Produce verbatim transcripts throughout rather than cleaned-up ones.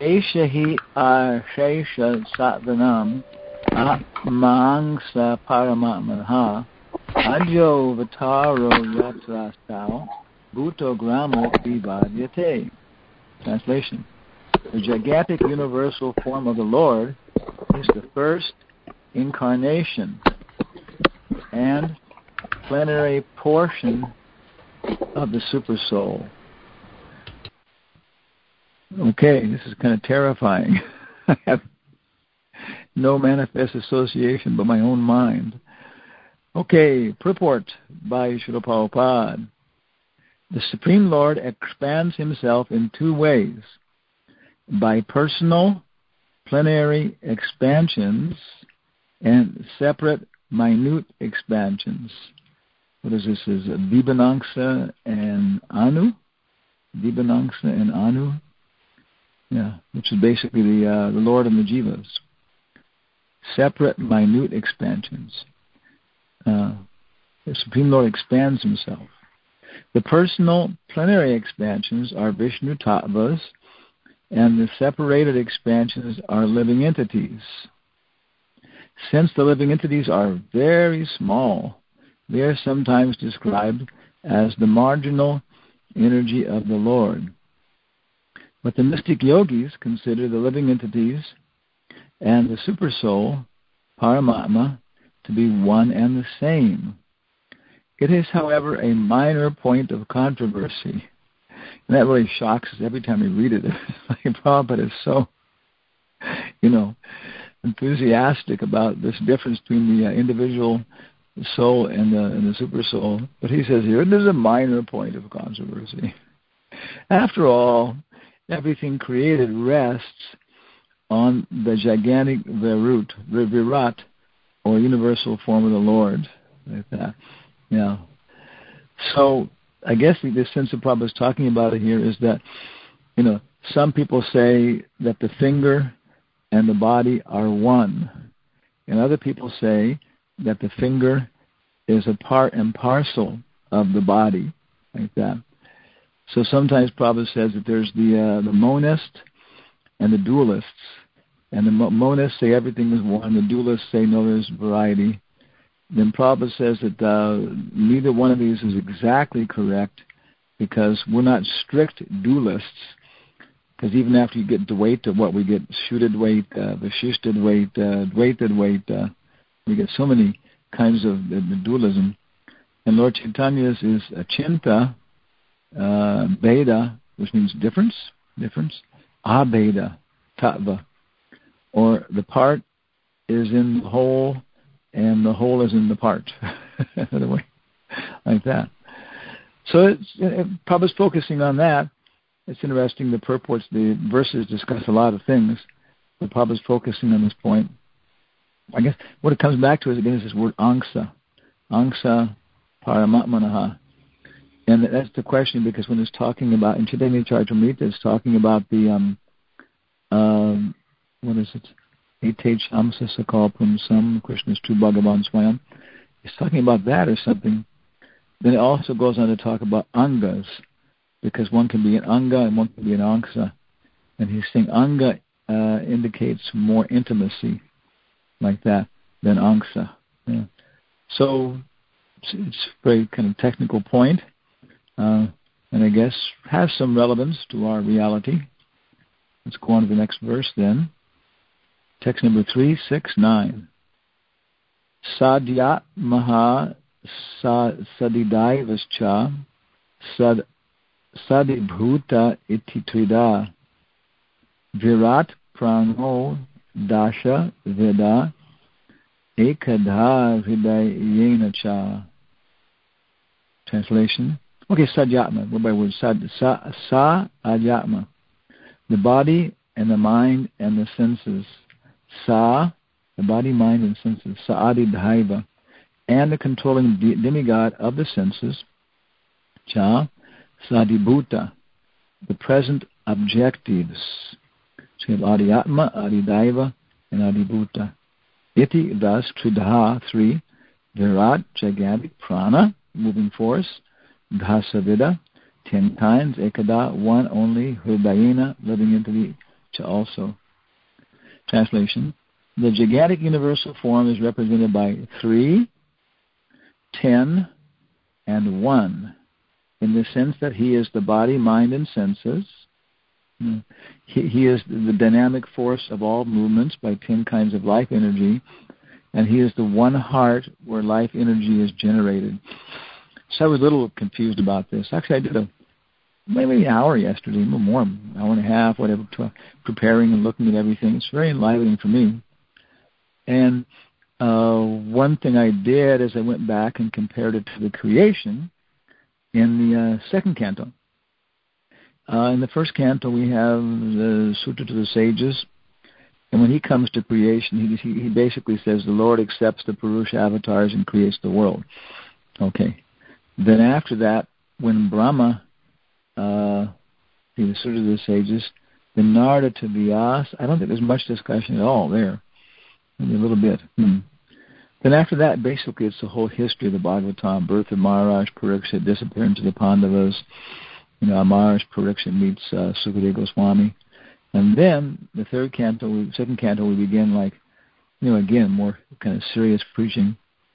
Eshahi Ashesha Satvanam Atmangsa Paramatmaha Ajo Vataro Yatrastao Bhuto Gramo Vivadyate. Translation. The gigantic universal form of the Lord is the first incarnation and plenary portion of the Supersoul. Okay, this is kind of terrifying. I have no manifest association but my own mind. Okay, purport by Srila Prabhupada. The Supreme Lord expands himself in two ways. By personal, plenary expansions and separate, minute expansions. What is this? Is Dibananksa and Anu? Dibananksa and Anu? Yeah, which is basically the uh, the Lord and the Jivas. Separate, minute expansions. Uh, the Supreme Lord expands himself. The personal, plenary expansions are Vishnu Tattvas, and the separated expansions are living entities. Since the living entities are very small, they are sometimes described as the marginal energy of the Lord. But the mystic yogis consider the living entities and the Supersoul, Paramatma, to be one and the same. It is, however, a minor point of controversy. And that really shocks us every time we read it. Like Prabhupada is so, you know, enthusiastic about this difference between the uh, individual soul and the, and the super soul. But he says here, there's a minor point of controversy. After all, everything created rests on the gigantic Virut, Virat, or universal form of the Lord. Like that. Yeah. So I guess the sense of Prabhupada is talking about it here is that, you know, some people say that the finger and the body are one. And other people say that the finger is a part and parcel of the body, like that. So sometimes Prabhupada says that there's the uh, the monist and the dualists. And the monists say everything is one. The dualists say no, there's variety. Then Prabhupada says that uh, neither one of these is exactly correct because we're not strict dualists. Because even after you get Dvaita, what we get, Shuddha-Dvaita, uh, Vishishta-Dvaita, uh, Dvaita-Dvaita, we get so many kinds of the, the dualism. And Lord Chaitanya's is Achinta, uh, Beda, which means difference, difference, Abeda, Tattva. Or the part is in the whole, and the whole is in the part. Another way, like that. So it's, it, Prabhupada's focusing on that. It's interesting, the purports, the verses discuss a lot of things, but Prabhupada's focusing on this point. I guess what it comes back to is, again, is this word angsa. Angsa paramatmanaha. And that's the question, because when it's talking about, in Chaitanya Charitamrita, it's talking about the, um, um, what is it? Etej Amsa Sakal Pumsam, Krishna's true Bhagavan Swayam. It's talking about that or something. Then it also goes on to talk about angas, because one can be an anga and one can be an angsa. And he's saying anga uh, indicates more intimacy, like that, than angsa. Yeah. So it's, it's a very kind of technical point, uh, and I guess has some relevance to our reality. Let's go on to the next verse then. Text number three six nine. Sadyat maha sadidaivascha sad sadibhuta iti trida virat prano dasha veda ekadha hridayena cha. Translation. Okay, sadyatma, word by word. Sad, sa, sa adyatma. The body and the mind and the senses. Sa, the body, mind, and senses. Sa'adi dhaiva. And the controlling demigod of the senses. Cha, sadibhuta. The present objectives. So you have adiyatma, adidaiva, and adibhuta. Iti, thus, tridha, three. Virat, gigantic, prana, moving force. Dhasavida, ten kinds. Ekada, one only. Hridayena, living into the also. Translation: the gigantic universal form is represented by three, ten, and one, in the sense that he is the body, mind, and senses. He, he is the dynamic force of all movements by ten kinds of life energy, and he is the one heart where life energy is generated. So I was a little confused about this. Actually, I did a maybe an hour yesterday, a little more, an hour and a half, whatever, preparing and looking at everything. It's very enlivening for me. And uh, one thing I did is I went back and compared it to the creation in the uh, second canto. Uh, in the first canto, we have the Sutra to the Sages, and when he comes to creation, he, he basically says the Lord accepts the Purusha avatars and creates the world. Okay. Then after that, when Brahma, uh, the Sutra to the Sages, the Narada to Vyasa, I don't think there's much discussion at all there. Maybe a little bit. Hmm. Then after that, basically it's the whole history of the Bhagavatam, birth of Maharaj Pariksit, disappearance of the Pandavas. You know, Maharaj Pariksit meets uh, Sukadeva Goswami. And then the third canto, we, second canto, we begin like, you know, again, more kind of serious preaching.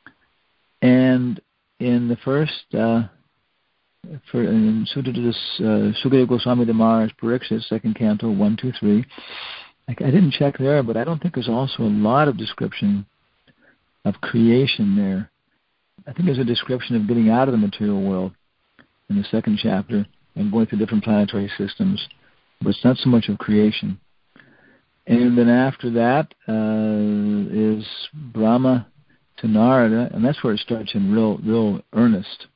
And in the first, uh, for in Sutra to this, uh, Sukadeva Goswami to Maharaj Pariksit, second canto, one, two, three. I, I didn't check there, but I don't think there's also a lot of description of creation there. I think there's a description of getting out of the material world in the second chapter and going through different planetary systems, but it's not so much of creation. And then after that uh, is Brahma to Narada, and that's where it starts in real, real earnest.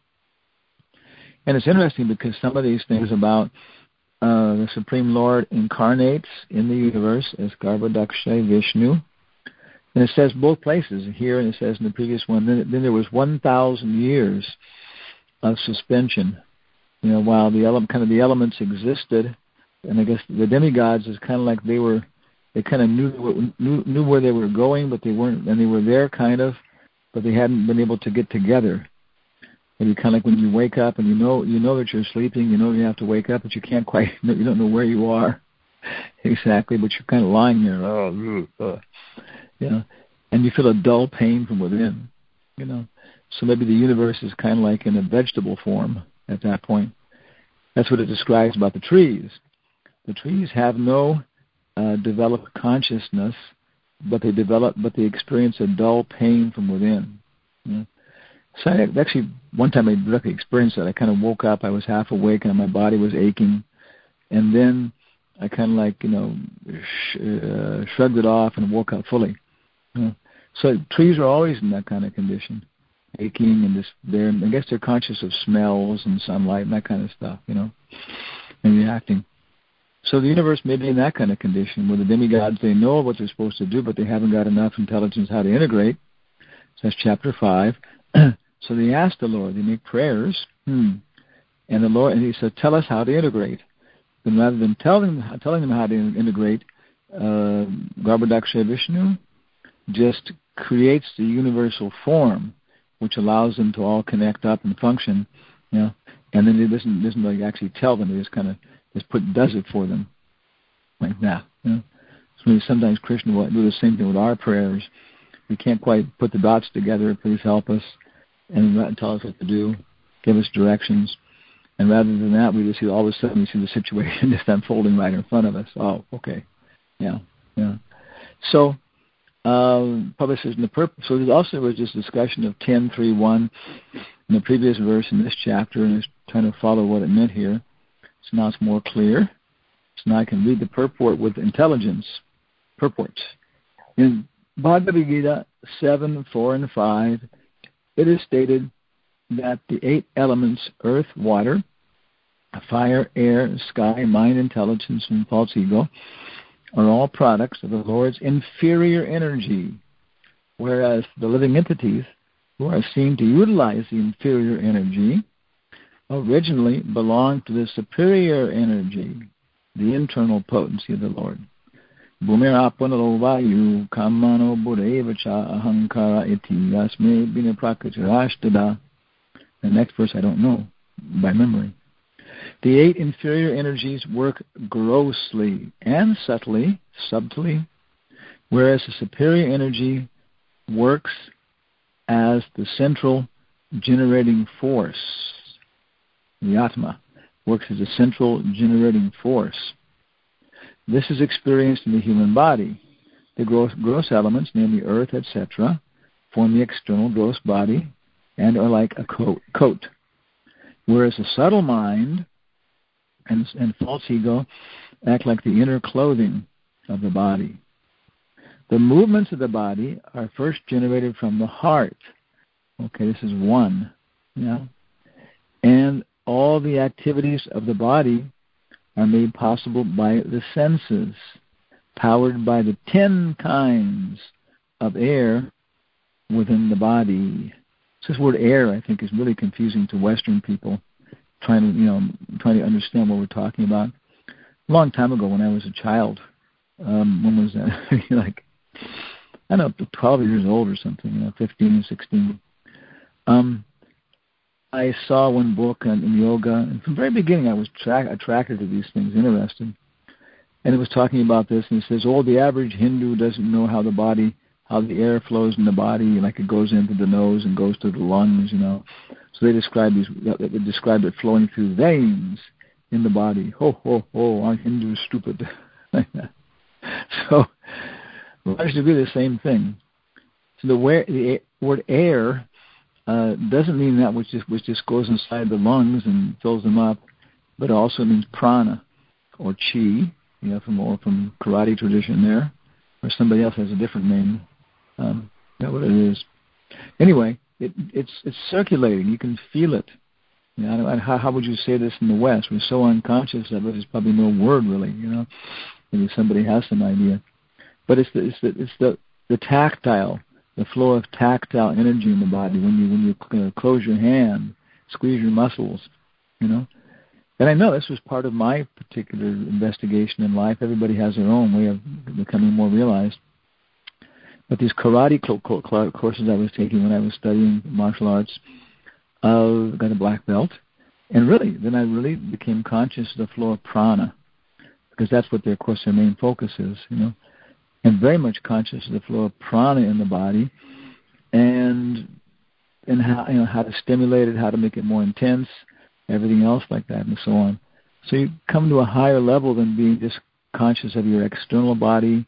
And it's interesting because some of these things about uh, the Supreme Lord incarnates in the universe as Garbhodaksha Vishnu, and it says both places here, and it says in the previous one. Then, then there was one thousand years of suspension. You know, while the ele- kind of the elements existed, and I guess the demigods is kind of like they were, they kind of knew knew knew where they were going, but they weren't, and they were there kind of, but they hadn't been able to get together. Maybe kind of like when you wake up and you know you know that you're sleeping, you know you have to wake up, but you can't quite, you don't know where you are exactly, but you're kind of lying there, oh, uh, you know, and you feel a dull pain from within, you know. So maybe the universe is kind of like in a vegetable form at that point. That's what it describes about the trees. The trees have no uh, developed consciousness, but they develop, but they experience a dull pain from within. You know? So I actually, one time I directly experienced that. I kind of woke up, I was half awake, and my body was aching, and then I kind of like, you know, sh- uh, shrugged it off and woke up fully. You know? So trees are always in that kind of condition. Aching and just they're I guess they're conscious of smells and sunlight and that kind of stuff, you know, and reacting. So the universe may be in that kind of condition where the demigods, they know what they're supposed to do, but they haven't got enough intelligence how to integrate. So that's chapter five. So they ask the Lord, they make prayers, hmm, and the Lord, and he said, tell us how to integrate. Then rather than telling them, telling them how to integrate, uh, Garbhodaksha Vishnu just creates the universal form, which allows them to all connect up and function, you know, and then it doesn't doesn't like actually tell them; it just kind of just put does it for them, like that. You know? So maybe sometimes Krishna will do the same thing with our prayers. We can't quite put the dots together. Please help us, and tell us what to do, give us directions, and rather than that, we just see all of a sudden we see the situation just unfolding right in front of us. Oh, okay, yeah, yeah. So. Um, publishes in the purpose. So there's also was this discussion of ten three one in the previous verse in this chapter, and it's trying to follow what it meant here. So now it's more clear. So now I can read the purport with intelligence. Purports. In Bhagavad Gita seven, four, and five, it is stated that the eight elements, earth, water, fire, air, sky, mind, intelligence, and false ego, are all products of the Lord's inferior energy, whereas the living entities who are seen to utilize the inferior energy originally belong to the superior energy, the internal potency of the Lord. Bhumir apanalo vayu kamano buddheva cha ahankara iti yasme bina prakritirashtada. The next verse I don't know by memory. The eight inferior energies work grossly and subtly, subtly, whereas the superior energy works as the central generating force. The Atma works as a central generating force. This is experienced in the human body. The gross, gross elements, namely earth, et cetera, form the external gross body and are like a coat. coat. Whereas the subtle mind and, and false ego act like the inner clothing of the body. The movements of the body are first generated from the heart. Okay, this is one. Yeah. And all the activities of the body are made possible by the senses, powered by the ten kinds of air within the body. This word air, I think, is really confusing to Western people, trying to, you know, trying to understand what we're talking about. A long time ago, when I was a child, um, when was that? like, I don't know, twelve years old or something, you know, fifteen, sixteen. Um, I saw one book on, in yoga, and from the very beginning, I was tra- attracted to these things, interested. And it was talking about this, and it says, "Oh, the average Hindu doesn't know how the body." How the air flows in the body, like it goes into the nose and goes to the lungs, you know. So they describe these. They describe it flowing through veins in the body. Ho ho ho! Our Hindu is stupid. So, largely the same thing. So the, where, the word air uh, doesn't mean that which just which just goes inside the lungs and fills them up, but also means prana or chi. You know, from or from karate tradition there, or somebody else has a different name. Um, that's what it is. Anyway, it, it's it's circulating. You can feel it. You know, I don't, how, how would you say this in the West? We're so unconscious of it. There's probably no word really. You know, maybe somebody has some idea. But it's the it's the it's the, the tactile, the flow of tactile energy in the body when you when you uh, close your hand, squeeze your muscles. You know, and I know this was part of my particular investigation in life. Everybody has their own way of becoming more realized. But these karate courses I was taking when I was studying martial arts, uh, got a black belt, and really, then I really became conscious of the flow of prana, because that's what their, of course, their main focus is, you know, and very much conscious of the flow of prana in the body, and and how you know how to stimulate it, how to make it more intense, everything else like that, and so on. So you come to a higher level than being just conscious of your external body.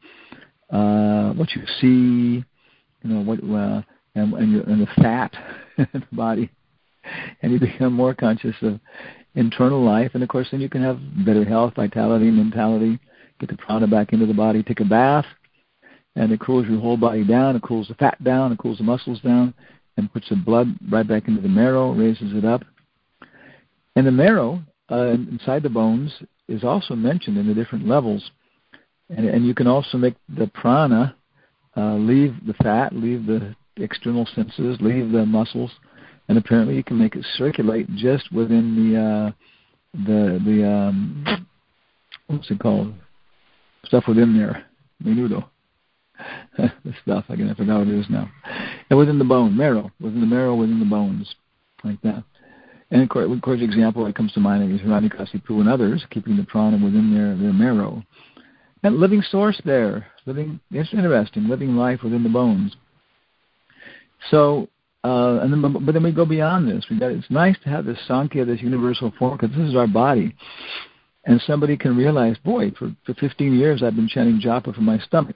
Uh, what you see, you know, what uh, and, and, your, and the fat in the body, and you become more conscious of internal life, and of course, then you can have better health, vitality, mentality. Get the prana back into the body. Take a bath, and it cools your whole body down. It cools the fat down. It cools the muscles down, and puts the blood right back into the marrow, raises it up. And the marrow uh, inside the bones is also mentioned in the different levels. And, and you can also make the prana uh, leave the fat, leave the external senses, leave the muscles, and apparently you can make it circulate just within the uh, the the um, what's it called? Stuff within there, menudo. the stuff I forgot what it is now. And within the bone, marrow, within the marrow, within the bones, like that. And of course, of course, the example that comes to mind is Hiranyakasipu and others, keeping the prana within their, their marrow. And living source there, living, it's interesting, living life within the bones. So, uh, and then, but then we go beyond this. We got, it's nice to have this Sankhya, this universal form, because this is our body. And somebody can realize, boy, for, for fifteen years I've been chanting japa from my stomach.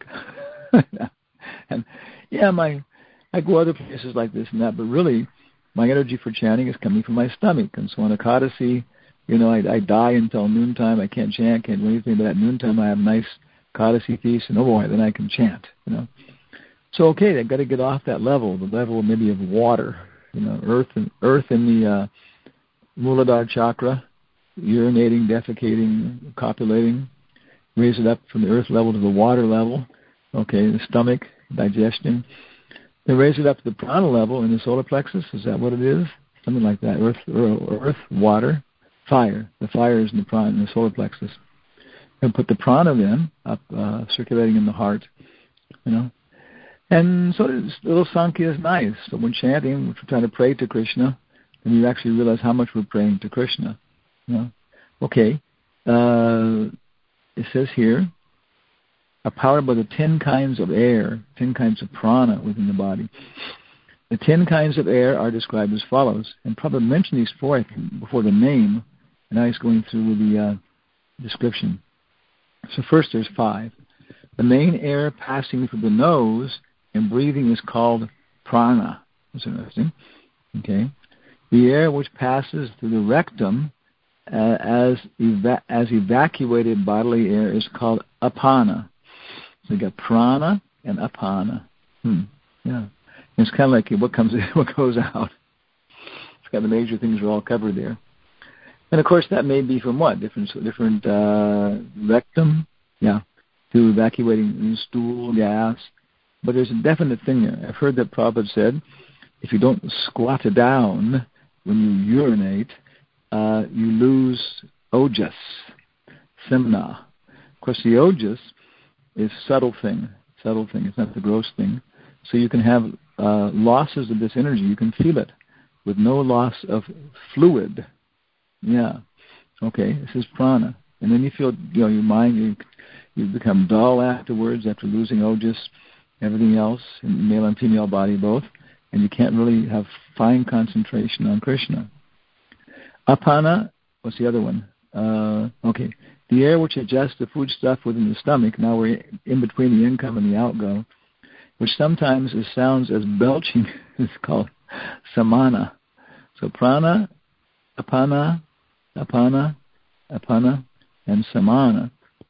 and yeah, my I go other places like this and that, but really my energy for chanting is coming from my stomach. And so on Ekadasi, you know, I, I die until noontime. I can't chant, can't do anything. But at noontime, I have a nice Ekadasi feast, and oh boy, then I can chant. You know, so okay, they've got to get off that level, the level maybe of water. You know, earth and earth in the uh, Muladhara chakra, urinating, defecating, copulating. Raise it up from the earth level to the water level. Okay, the stomach, digestion. Then raise it up to the prana level in the solar plexus. Is that what it is? Something like that. Earth, earth, water. Fire. The fire is in the prana, in the solar plexus. And put the prana then up, uh, circulating in the heart, you know. And so this little Sankhya is nice. So when chanting, if we're trying to pray to Krishna, then you actually realize how much we're praying to Krishna, you know. Okay. Uh, it says here, are powered by the ten kinds of air, ten kinds of prana within the body. The ten kinds of air are described as follows, and probably mentioned these before, before the name, and I was going through the uh, description. So first there's five. The main air passing through the nose and breathing is called prana. That's interesting. Okay. The air which passes through the rectum uh, as eva- as evacuated bodily air is called apana. So you got prana and apana. Hmm. Yeah. And it's kind of like what comes in, what goes out. It's got the major things are all covered there. And of course that may be from what? Different different uh, rectum, yeah, to evacuating stool, gas. But there's a definite thing there. I've heard that Prabhupada said, if you don't squat down when you urinate, uh, you lose ojas, semna. Of course, the ojas is subtle thing, subtle thing. It's not the gross thing. So you can have uh, losses of this energy. You can feel it with no loss of fluid. Yeah. Okay. This is prana, and then you feel, you know, your mind you you become dull afterwards after losing ojas, everything else, in male and female body both, and you can't really have fine concentration on Krishna. Apana. What's the other one? Uh, okay. The air which adjusts the food stuff within the stomach, now we're in between the income and the outgo, which sometimes is, sounds as belching, is called samana. So prana, apana, apana, apana, and samana.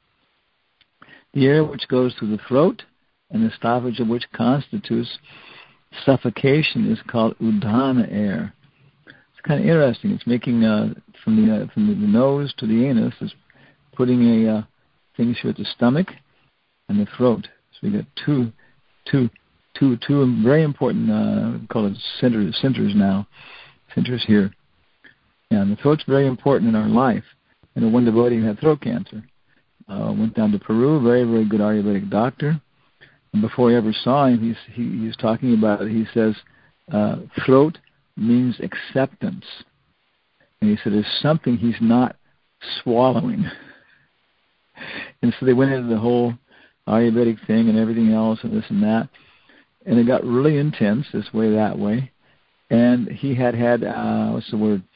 The air which goes through the throat and the stoppage of which constitutes suffocation is called udana air. It's kind of interesting. It's making, uh, from the uh, from the nose to the anus, is putting a uh, things here at the stomach and the throat. So we got two, two, two, two very important, uh, we call it centers, centers now, centers here. Yeah, and the throat's very important in our life. And one devotee had throat cancer. Uh, went down to Peru, very, very good Ayurvedic doctor. And before I ever saw him, he's, he, he was talking about it. He says, uh, throat means acceptance. And he said, there's something he's not swallowing. And so they went into the whole Ayurvedic thing and everything else and this and that. And it got really intense this way, that way. And he had had, uh, what's the word,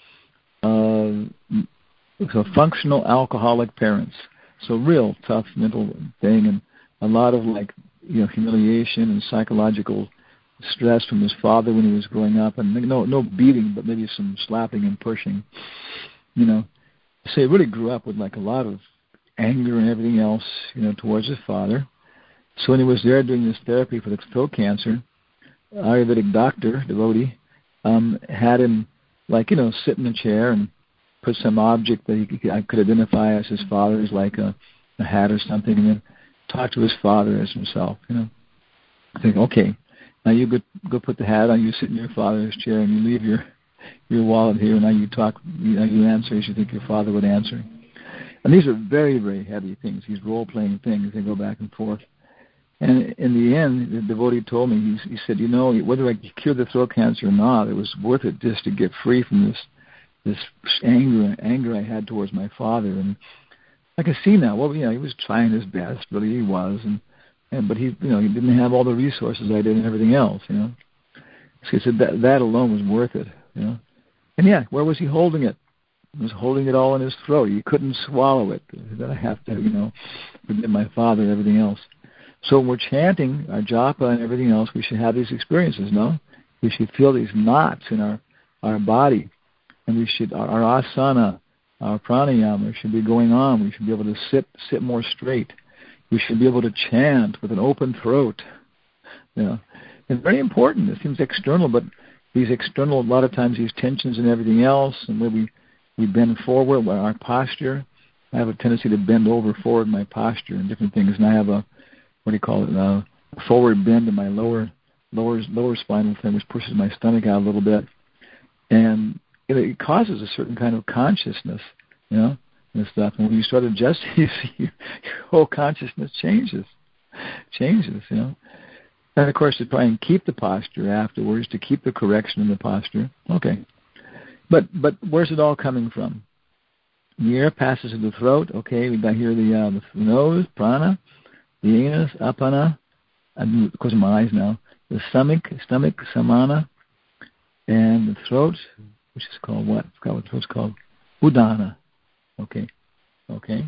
uh, so functional alcoholic parents. So real tough mental thing and a lot of like, you know, humiliation and psychological stress from his father when he was growing up. And no, no beating, but maybe some slapping and pushing, you know. So he really grew up with like a lot of anger and everything else, you know, towards his father. So when he was there doing this therapy for the throat cancer, Ayurvedic doctor, devotee, um, had him, like, you know, sit in a chair and put some object that he could, I could identify as his father's, like a, a hat or something, and then talk to his father as himself, you know. I think, okay, now you go, go put the hat on, you sit in your father's chair, and you leave your your wallet here, and now you talk, you know, you answer as you think your father would answer. And these are very, very heavy things, these role-playing things. They go back and forth. And in the end, the devotee told me, he, he said, you know, whether I cure the throat cancer or not, it was worth it just to get free from this this anger anger I had towards my father. And I can see now, well, you know, he was trying his best, really he was, and, and but he, you know, he didn't have all the resources I did and everything else, you know. So he said that that alone was worth it, you know. And yeah, where was he holding it? He was holding it all in his throat. He couldn't swallow it. That I have to, you know, forgive my father and everything else. So when we're chanting our japa and everything else, we should have these experiences, no? We should feel these knots in our, our body. And we should, our, our asana, our pranayama should be going on. We should be able to sit sit more straight. We should be able to chant with an open throat. You know, it's very important. It seems external, but these external, a lot of times these tensions and everything else, and where we, we bend forward, our posture. I have a tendency to bend over forward my posture and different things, and I have a, what do you call it, a forward bend in my lower lower lower spinal thing, which pushes my stomach out a little bit. And it, it causes a certain kind of consciousness, you know, and stuff. And when you start adjusting, you see your, your whole consciousness changes, changes, you know. And, of course, to try and keep the posture afterwards, to keep the correction in the posture. Okay. But but where's it all coming from? The air passes through the throat. Okay, we got here the, uh, the nose, prana, the anus, apana, and of course my eyes now. The stomach, stomach, samana, and the throat, which is called what? I forgot what the throat's called. Udana. Okay, okay.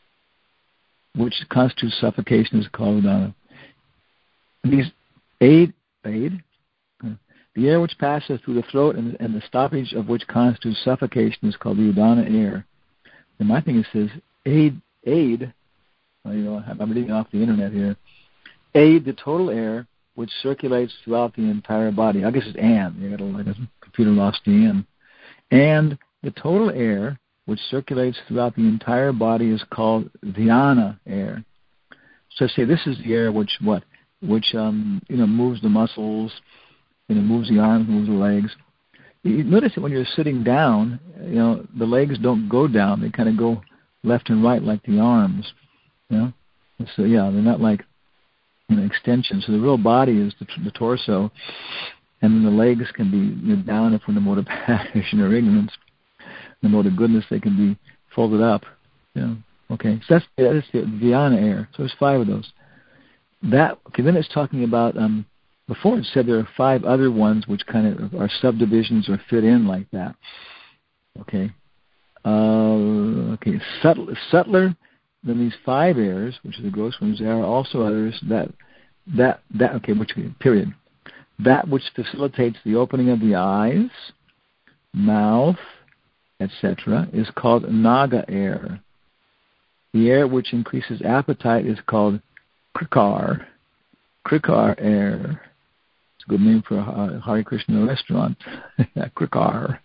Which constitutes suffocation is called udana. These aid, aid, the air which passes through the throat and, and the stoppage of which constitutes suffocation is called the udana air. And my thing is says aid, aid. Well, you know, I'm reading off the internet here. Aid the total air which circulates throughout the entire body. I guess it's and. You got a, like a computer lost the and. And the total air which circulates throughout the entire body is called dhyana air. So say this is the air which what? Which um, you know moves the muscles, you know, moves the arms, moves the legs. You notice that when you're sitting down, you know, the legs don't go down; they kind of go left and right like the arms. You know, so yeah, they're not like you know, extensions. So the real body is the, the torso, and then the legs can be you know, down if from the mode of passion or ignorance. In the mode of goodness, they can be folded up. You know, okay, so that's that's the dhyana air. So there's five of those. That okay. Then it's talking about. Um, Before it said there are five other ones which kind of are subdivisions or fit in like that. Okay. Uh, okay. Subtler, subtler than these five airs, which are the gross ones, there are also others that that that okay. Which period? That which facilitates the opening of the eyes, mouth, et cetera, is called naga air. The air which increases appetite is called krikar. Krikar air. It's a good name for a Hare Krishna restaurant. Krikar.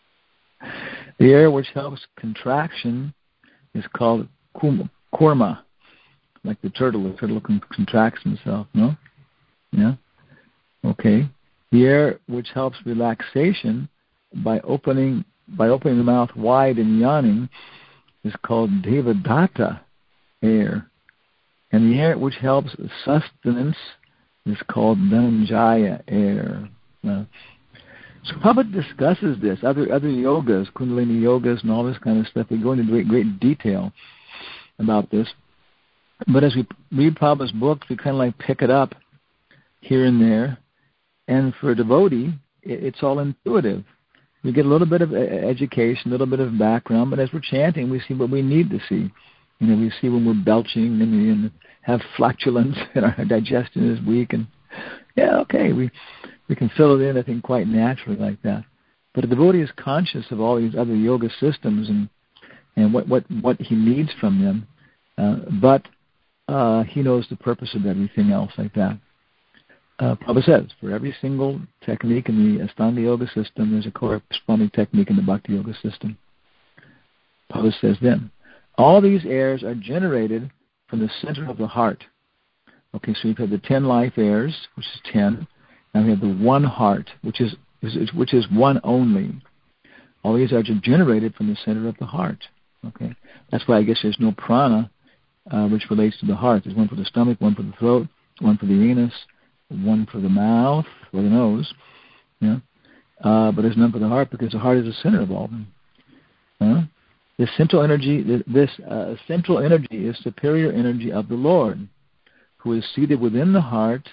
The air which helps contraction is called kum, kurma, like the turtle. The turtle con- contracts himself, no? Yeah? Okay. The air which helps relaxation by opening by opening the mouth wide and yawning is called devadatta air. And the air which helps sustenance is called Dhananjaya air. Uh, so Prabhupada discusses this, other other yogas, Kundalini yogas and all this kind of stuff. We go into great, great detail about this. But as we read Prabhupada's books, we kind of like pick it up here and there. And for a devotee, it, it's all intuitive. We get a little bit of education, a little bit of background, but as we're chanting, we see what we need to see. You know, we see when we're belching and we and have flatulence and our digestion is weak. And, yeah, okay, we we can fill it in, I think, quite naturally like that. But a devotee is conscious of all these other yoga systems and, and what, what, what he needs from them. Uh, but uh, he knows the purpose of everything else like that. Uh, Prabhupada says, for every single technique in the Ashtanga Yoga system, there's a corresponding technique in the Bhakti Yoga system. Prabhupada says then, all these airs are generated from the center of the heart. Okay, so we've had the ten life airs, which is ten, and we have the one heart, which is, is which is one only. All these are generated from the center of the heart. Okay, that's why I guess there's no prana, uh, which relates to the heart. There's one for the stomach, one for the throat, one for the anus, one for the mouth or the nose. Yeah, uh, but there's none for the heart because the heart is the center of all of them. Huh? This central energy, this uh, central energy is superior energy of the Lord, who is seated within the heart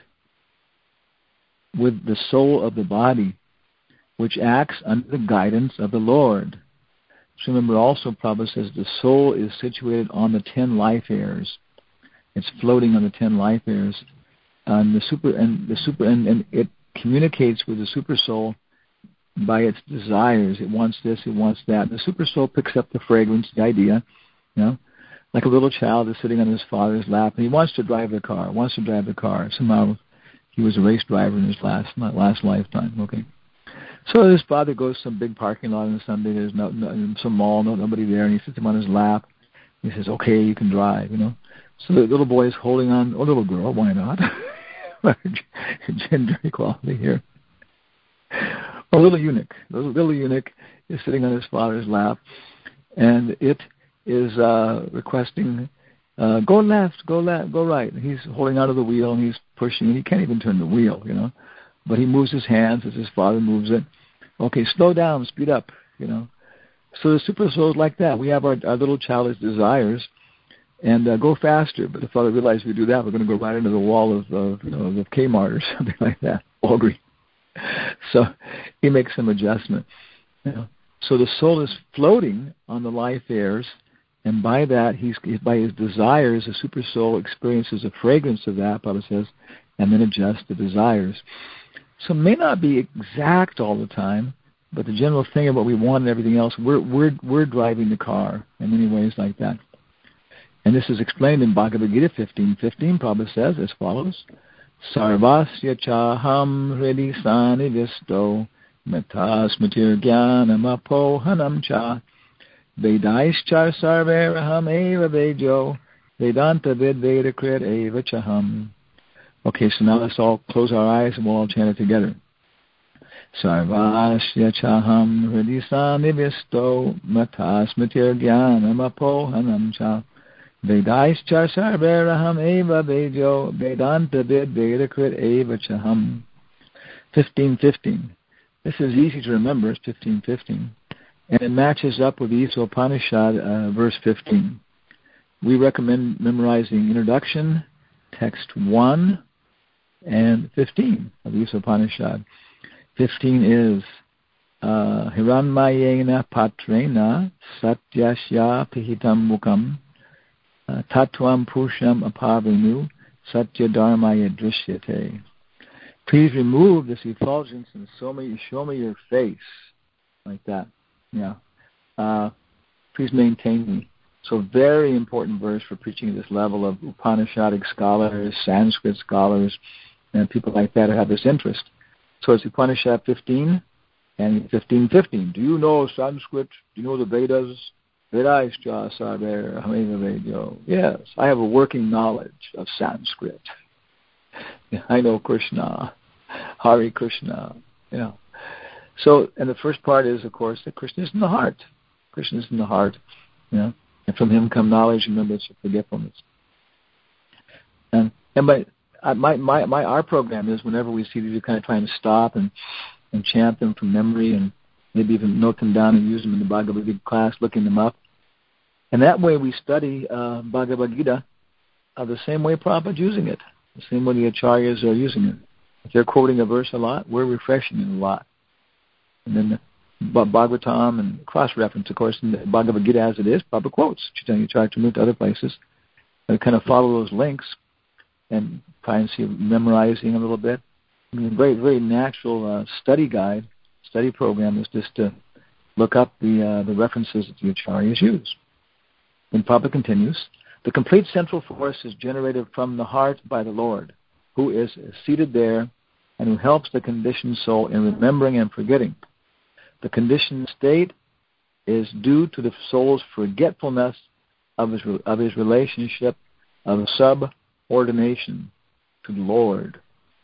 with the soul of the body, which acts under the guidance of the Lord. So remember also, Prabhupada says the soul is situated on the ten life airs. It's floating on the ten life airs. And the super and the super and, and it communicates with the super soul by its desires. It wants this, it wants that. And the super soul picks up the fragrance, the idea, you know, like a little child is sitting on his father's lap, and he wants to drive the car, wants to drive the car. Somehow he was a race driver in his last last lifetime. Okay, so his father goes to some big parking lot on a Sunday. There's no, no some mall, no nobody there, and he sits him on his lap. He says, "Okay, you can drive," you know. So the little boy is holding on, or little girl, why not? Gender equality here. A little eunuch, a little, little eunuch is sitting on his father's lap, and it is uh, requesting, uh, go left, go left, go right. And he's holding onto the wheel, and he's pushing, and he can't even turn the wheel, you know. But he moves his hands as his father moves it. Okay, slow down, speed up, you know. So the super soul is like that. We have our, our little childish desires, and uh, go faster. But the Father realized if we do that, we're going to go right into the wall of, of, you know, of Kmart or something like that, Walgreens. So he makes some adjustment. You know. So the soul is floating on the life airs, and by that, he's by his desires, the super soul experiences a fragrance of that, Papa says, and then adjusts the desires. So it may not be exact all the time, but the general thing of what we want and everything else, we're we're we're driving the car in many ways like that. And this is explained in Bhagavad Gita fifteen fifteen. Prabhupada says as follows: Sarvasya chaham hridi sanivisto metasmatir jnanam apohanam cha vedaishchar sarveraham eva vejo vedanta vidvedakrit eva chaham. Okay, so now let's all close our eyes and we'll all chant it together. Sarvasya chaham hridi sanivisto metasmatir jnanam apohanam cha Vedaishchar sarveraham eva vejo vedanta vidvedakrit eva chaham. Fifteen fifteen. This is easy to remember. It's fifteen fifteen, and it matches up with the Isa Upanishad, uh, verse fifteen. We recommend memorizing introduction, text one, and fifteen of the Isa Upanishad. Fifteen is uh, Hiranmayena patrena satyasya pihitam mukam Tatvam pusham apavinu satya dharmaya drishyate. Please remove this effulgence and show me, show me your face. Like that. Yeah. Uh, please maintain me. So very important verse for preaching at this level of Upanishadic scholars, Sanskrit scholars, and people like that who have this interest. So it's Upanishad fifteen and fifteen fifteen. Do you know Sanskrit? Do you know the Vedas? Yes, I have a working knowledge of Sanskrit. I know Krishna, Hare Krishna. You know. So, and the first part is, of course, that Krishna is in the heart. Krishna is in the heart. You know, and from him come knowledge, remembrance, and forgetfulness. And and my my my my our program is whenever we see these, we kind of try and stop and and chant them from memory and maybe even note them down and use them in the Bhagavad Gita class, looking them up. And that way we study uh, Bhagavad Gita uh, the same way Prabhupada's using it, the same way the Acharyas are using it. If they're quoting a verse a lot, we're refreshing it a lot. And then the Bhagavatam and cross-reference, of course, in the Bhagavad Gita as it is, Prabhupada quotes Chaitanya Charitamrita to other places. And kind of follow those links and try and see memorizing a little bit. I mean, a very, very natural uh, study guide, study program is just to look up the uh, the references that the Acharyas use. Then Prabhupada continues, the complete central force is generated from the heart by the Lord, who is seated there and who helps the conditioned soul in remembering and forgetting. The conditioned state is due to the soul's forgetfulness of his, of his relationship of subordination to the Lord.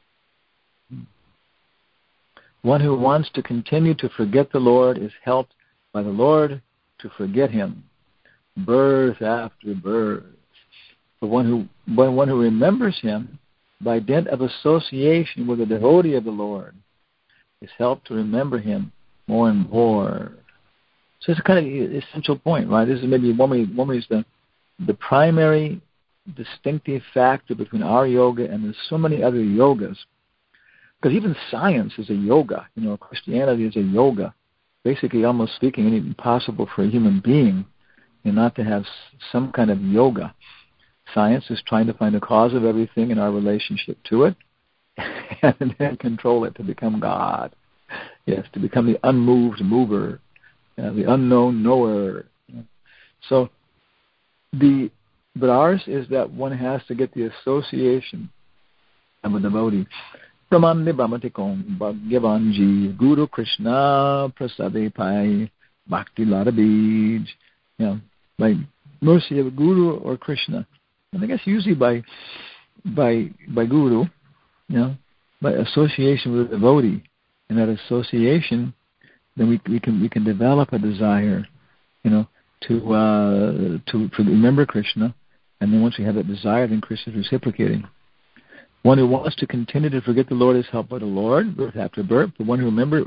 One who wants to continue to forget the Lord is helped by the Lord to forget him, birth after birth. The one who, one who remembers him by dint of association with a devotee of the Lord is helped to remember him more and more. So it's a kind of essential point, right? This is maybe one way, one way is the, the primary distinctive factor between our yoga and there's so many other yogas. Because even science is a yoga. You know, Christianity is a yoga. Basically, almost speaking, it's impossible for a human being you know, not to have some kind of yoga. Science is trying to find the cause of everything in our relationship to it and then control it to become God. Yes, to become the unmoved mover, uh, the unknown knower. So, the but ours is that one has to get the association of a devotee. Brahmande Brahmatikon Bhagyavanji Guru Krishna Prasade Pai Bhakti Ladabij. You know, by mercy of a Guru or Krishna. And I guess usually by by by Guru, you know, by association with a devotee. And that association, then we we can we can develop a desire, you know, to uh, to, to remember Krishna. And then once we have that desire, then Krishna is reciprocating. One who wants to continue to forget the Lord is helped by the Lord, birth after birth. The one who remember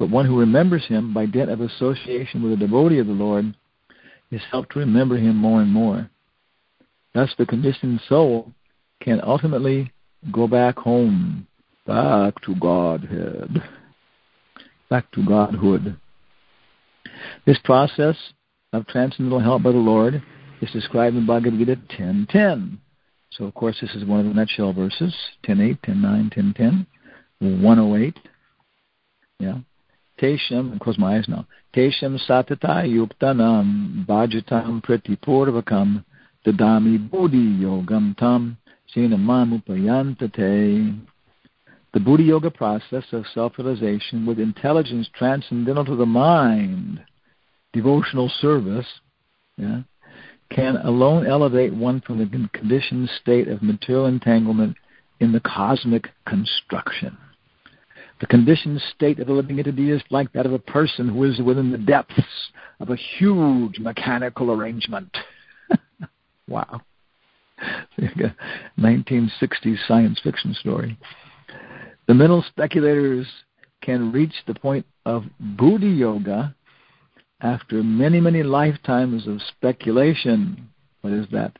But one who remembers him by dint of association with a devotee of the Lord is helped to remember him more and more. Thus the conditioned soul can ultimately go back home, back to Godhead, back to Godhood. This process of transcendental help by the Lord is described in Bhagavad Gita ten ten. So, of course, this is one of the nutshell verses, ten eight, ten nine, ten ten, one oh eight. Yeah. Tesham, close my eyes now. Tesham satata yuktanam bhajatam pratipurvakam dadami buddhi yogam tam sinamam upayantate. The Buddhi Yoga process of self-realization with intelligence transcendental to the mind, devotional service, yeah, can alone elevate one from the conditioned state of material entanglement in the cosmic construction. The conditioned state of the living entity is like that of a person who is within the depths of a huge mechanical arrangement. Wow. Like a nineteen sixties science fiction story. The mental speculators can reach the point of Buddhi Yoga after many, many lifetimes of speculation. What is that?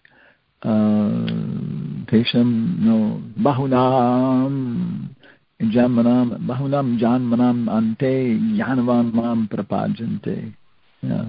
Tesham, no, Bahunam Janmanam, Bahunam Janmanam Ante Janavan Mam Prapajante. Yeah.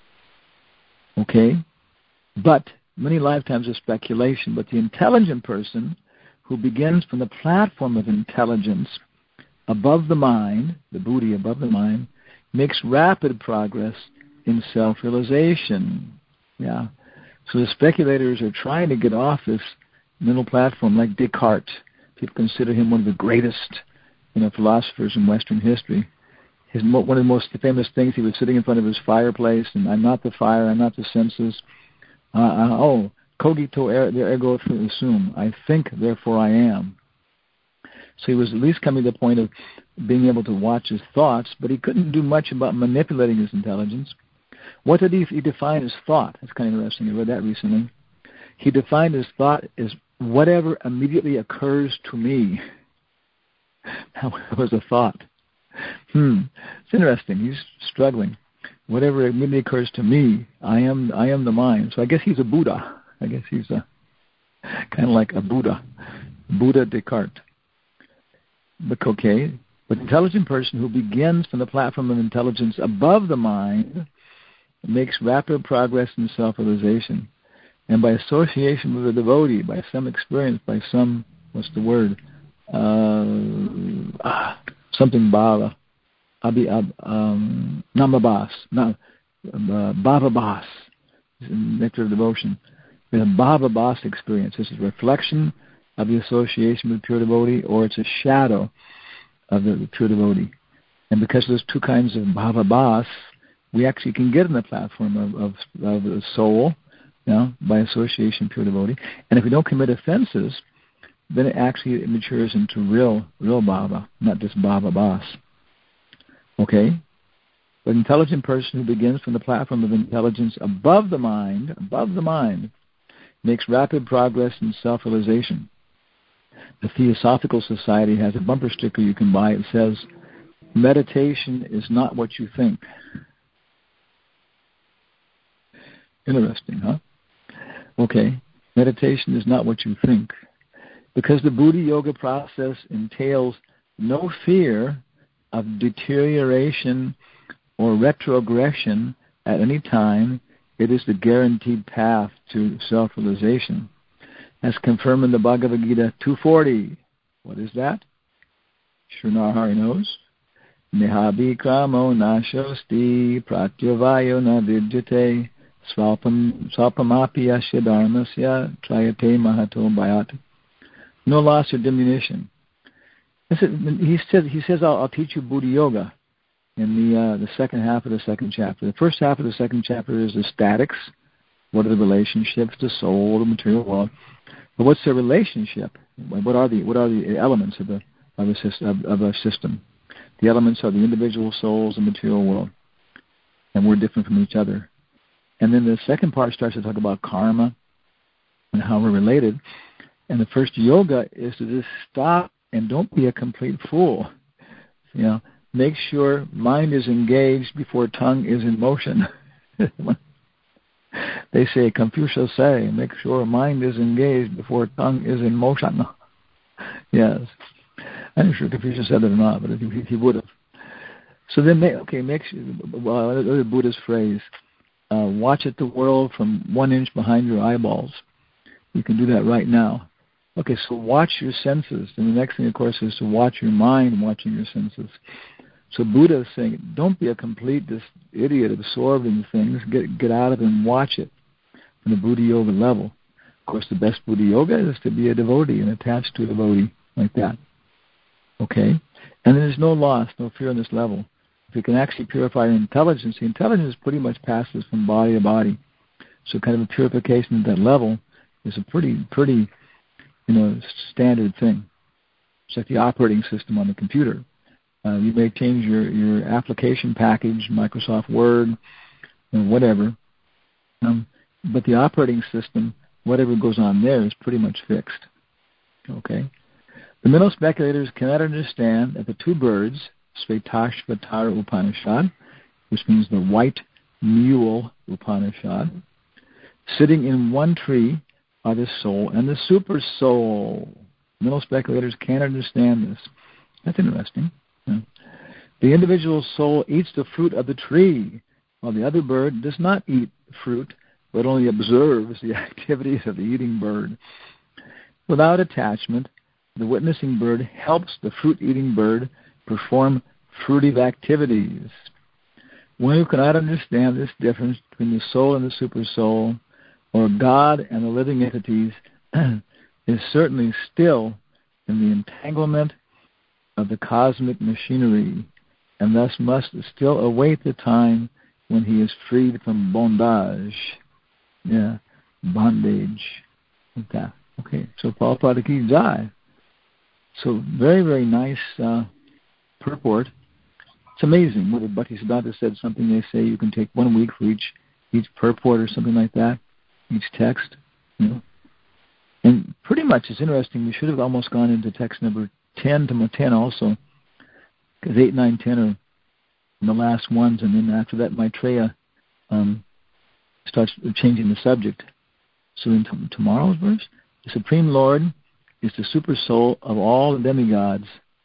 Okay? But many lifetimes of speculation, but the intelligent person who begins from the platform of intelligence above the mind, the Buddhi above the mind, makes rapid progress in self-realization. Yeah. So the speculators are trying to get off this mental platform, like Descartes. People consider him one of the greatest, you know, philosophers in Western history. His, one of the most famous things, he was sitting in front of his fireplace, and I'm not the fire, I'm not the senses. Uh, uh, oh, cogito ergo sum. I think, therefore I am. So he was at least coming to the point of being able to watch his thoughts, but he couldn't do much about manipulating his intelligence. What did he, he define as thought? That's kind of interesting. I read that recently. He defined his thought as whatever immediately occurs to me. That was a thought. Hmm. It's interesting. He's struggling. Whatever immediately occurs to me, I am I am the mind. So I guess he's a Buddha. I guess he's a kind of like a Buddha. Buddha Descartes. But okay. But intelligent person who begins from the platform of intelligence above the mind makes rapid progress in self-realization. And by association with a devotee, by some experience, by some, what's the word? Uh, ah, something bhava. Abhi, um, namabhas. No, uh, bhava-bhas. Nectar of devotion. There's a bhava-bhas experience. This is reflection of the association with pure devotee, or it's a shadow of the, the pure devotee. And because there's two kinds of bhava-bhas, we actually can get in the platform of, of, of the soul, you know, by association, pure devotee. And if we don't commit offenses, then it actually it matures into real, real bhava, not just bhava-bhas. Okay? But an intelligent person who begins from the platform of intelligence above the mind, above the mind, makes rapid progress in self-realization. The Theosophical Society has a bumper sticker you can buy. It says, meditation is not what you think. Interesting, huh? Okay. Meditation is not what you think. Because the Buddhi Yoga process entails no fear of deterioration or retrogression at any time, it is the guaranteed path to self-realization. As confirmed in the Bhagavad Gita two forty. What is that? Srinarhari knows. Nihabhikramo nashosti pratyavayo na vidyate swalpam swalpamapi asya dharmasya trayate mahato bhayat. No loss or diminution. He says, he says I'll, I'll teach you Buddhi Yoga in the uh, the second half of the second chapter. The first half of the second chapter is the statics. What are the relationships, the soul, the material world? But what's the relationship? What are the what are the elements of the of a system? Of, of a system? The elements are the individual souls, the material world, and we're different from each other. And then the second part starts to talk about karma and how we're related. And the first yoga is to just stop and don't be a complete fool. You know, make sure mind is engaged before tongue is in motion. They say, Confucius say, make sure mind is engaged before tongue is in motion. Yes. I'm not sure Confucius said it or not, but he, he would have. So then, okay, make sure, well, another Buddhist phrase, uh, watch at the world from one inch behind your eyeballs. You can do that right now. Okay, so watch your senses. And the next thing, of course, is to watch your mind watching your senses. So Buddha is saying, don't be a complete this idiot absorbed in things. Get get out of it and watch it from the Buddha Yoga level. Of course, the best Buddha Yoga is to be a devotee and attached to a devotee like that. Okay? And there's no loss, no fear on this level. If you can actually purify your intelligence, the intelligence pretty much passes from body to body. So kind of a purification at that level is a pretty, pretty, you know, standard thing. It's like the operating system on the computer. Uh, you may change your, your application package, Microsoft Word, or whatever, um, but the operating system, whatever goes on there, is pretty much fixed. Okay? The mental speculators cannot understand that the two birds, Svetashvatara Upanishad, which means the white mule Upanishad, sitting in one tree are the soul and the super soul. Mental speculators can't understand this. That's interesting. Yeah. The individual soul eats the fruit of the tree, while the other bird does not eat fruit, but only observes the activities of the eating bird. Without attachment, the witnessing bird helps the fruit-eating bird perform fruitive activities. One who cannot understand this difference between the soul and the supersoul, or God and the living entities, is certainly still in the entanglement of the cosmic machinery, and thus must still await the time when he is freed from bondage. Yeah, bondage. Like that. Okay, so Prabhupada Ki Jai. So very, very nice uh, purport. It's amazing. What Bhaktisiddhanta said something, they say you can take one week for each each purport or something like that, each text. You know. And pretty much it's interesting. We should have almost gone into text number ten to ten also, because eight, nine, ten are the last ones, and then after that Maitreya um, starts changing the subject. So in t- tomorrow's verse, the Supreme Lord is the super soul of all the demigods,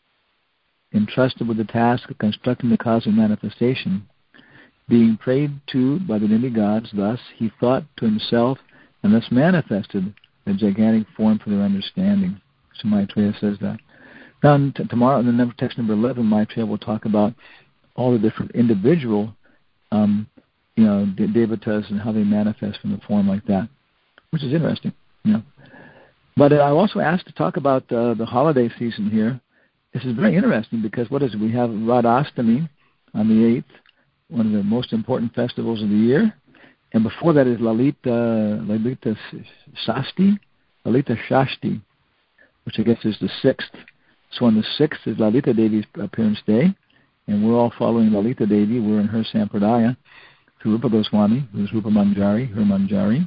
entrusted with the task of constructing the cosmic manifestation. Being prayed to by the demigods, thus he thought to himself and thus manifested the gigantic form for their understanding. So Maitreya says that. Now, t- tomorrow, in the text number eleven, Maitreya will talk about all the different individual, um, you know, de- devatas and how they manifest from the form like that, which is interesting, you know. But uh, I also asked to talk about uh, the holiday season here. This is very interesting because what is it? We have Radhastami on the eighth, one of the most important festivals of the year. And before that is Lalita, Lalita Shasti, Lalita Shasti, which I guess is the sixth. So on the sixth is Lalita Devi's appearance day, and we're all following Lalita Devi. We're in her Sampradaya through Rupa Goswami, who's Rupa Manjari, her Manjari.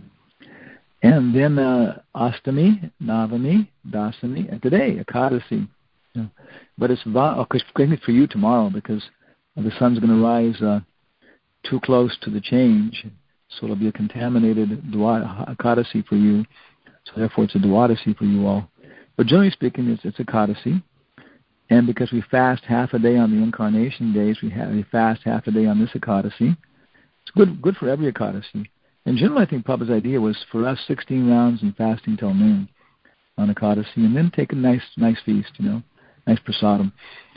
And then uh, Astami, Navami, Dasami, and today, Ekadasi. Yeah. But it's oh, for you tomorrow because the sun's going to rise uh, too close to the change, so it'll be a contaminated Ekadasi for you. So therefore, it's a Dwadasi for you all. But generally speaking, it's, it's Ekadasi. And because we fast half a day on the incarnation days, we, have, we fast half a day on this Ekadasi. It's good good for every Ekadasi. And generally, I think Prabhupada's idea was for us sixteen rounds and fasting till noon on Ekadasi, and then take a nice nice feast, you know, nice prasadam.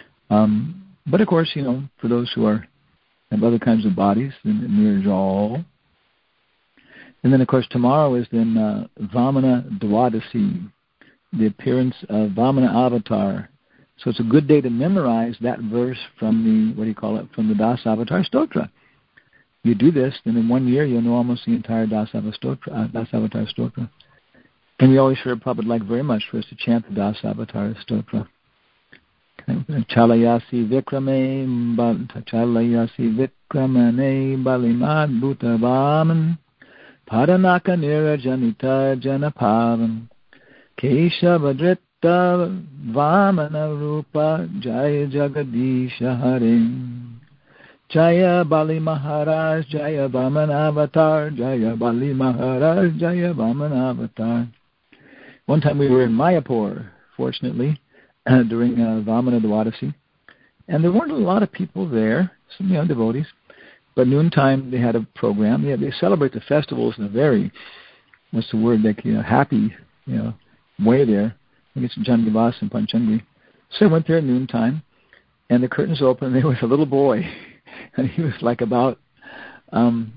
Um, but of course, you know, for those who are have other kinds of bodies, then Nirjal. And then, of course, tomorrow is then uh, Vamana Dwadasi, the appearance of Vamana Avatar. So it's a good day to memorize that verse from the, what do you call it, from the Das Avatar Stotra. You do this, then in one year you'll know almost the entire Das Avatar Stotra. Uh, Das Avatar Stotra. And we always heard Prabhupada like very much for us to chant the Das Avatar Stotra. Chalayasi Vikrame, Chalayasi Vikramane, Balimad Bhuta Vaman, Padanaka Nirajanita Janapavan, Keshavadrit Vamana Rupa Jaya Jagadisha Hare. Jaya Bali Maharaj, Jaya Vamana Avatar, Jaya Bali Maharaj, Jaya Vamana Avatar. One time we were in Mayapur, fortunately, uh, during uh, Vamana Dwadasi, and there weren't a lot of people there, some young devotees, but noontime they had a program. Yeah, they celebrate the festivals in a very, what's the word, like, you know, happy, you know, way there. I think it's Janivas and Panchangi. So I went there at noontime, and the curtains opened, and there was a little boy. And he was like about um,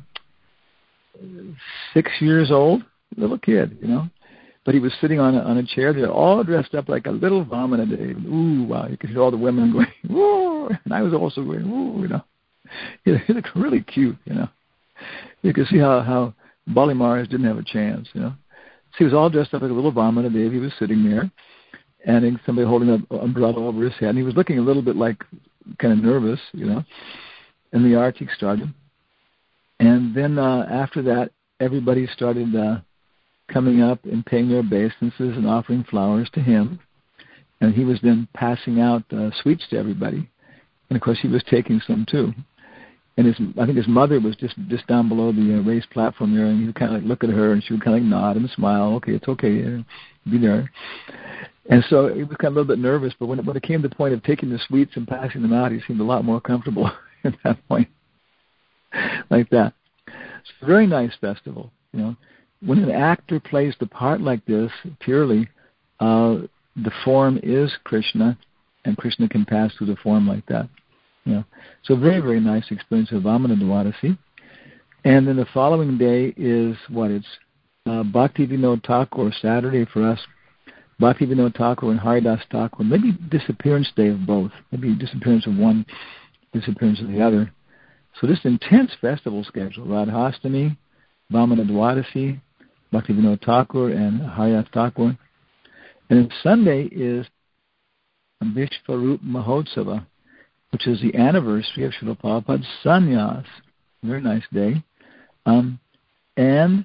six years old, little kid, you know. But he was sitting on a, on a chair. They're all dressed up like a little Vamana Dev. Ooh, wow! You could hear all the women going, woo! And I was also going, woo, you know. He, he looked really cute, you know. You could see how how Bali Maharaj didn't have a chance, you know. So he was all dressed up like a little Vamana Dev. He was sitting there, and somebody holding an umbrella over his head. And he was looking a little bit like kind of nervous, you know. And the arti started. And then uh, after that, everybody started uh, coming up and paying their obeisances and offering flowers to him. And he was then passing out uh, sweets to everybody. And, of course, he was taking some, too. And his, I think his mother was just, just down below the uh, raised platform there, and he would kind of like look at her, and she would kind of like nod and smile. Okay, it's okay. Uh, be there. And so he was kind of a little bit nervous, but when it, when it came to the point of taking the sweets and passing them out, he seemed a lot more comfortable at that point, like that. It's a very nice festival, you know. When an actor plays the part like this, purely, uh, the form is Krishna, and Krishna can pass through the form like that, you know. So very, very nice experience of Vamana Dwadasi. And then the following day is what? It's uh, Bhakti Vinod Thakur, Saturday for us. Bhakti Vinod Thakur and Haridas Thakur, maybe disappearance day of both, maybe disappearance of one, disappearance of the other. So this intense festival schedule, Radhastami, Vamana Dwadasi, Bhakti Vinod Thakur, and Haridas Thakur. And then Sunday is Vishvarup Mahotsava, which is the anniversary of Srila Prabhupada's sannyas. Very nice day. Um, and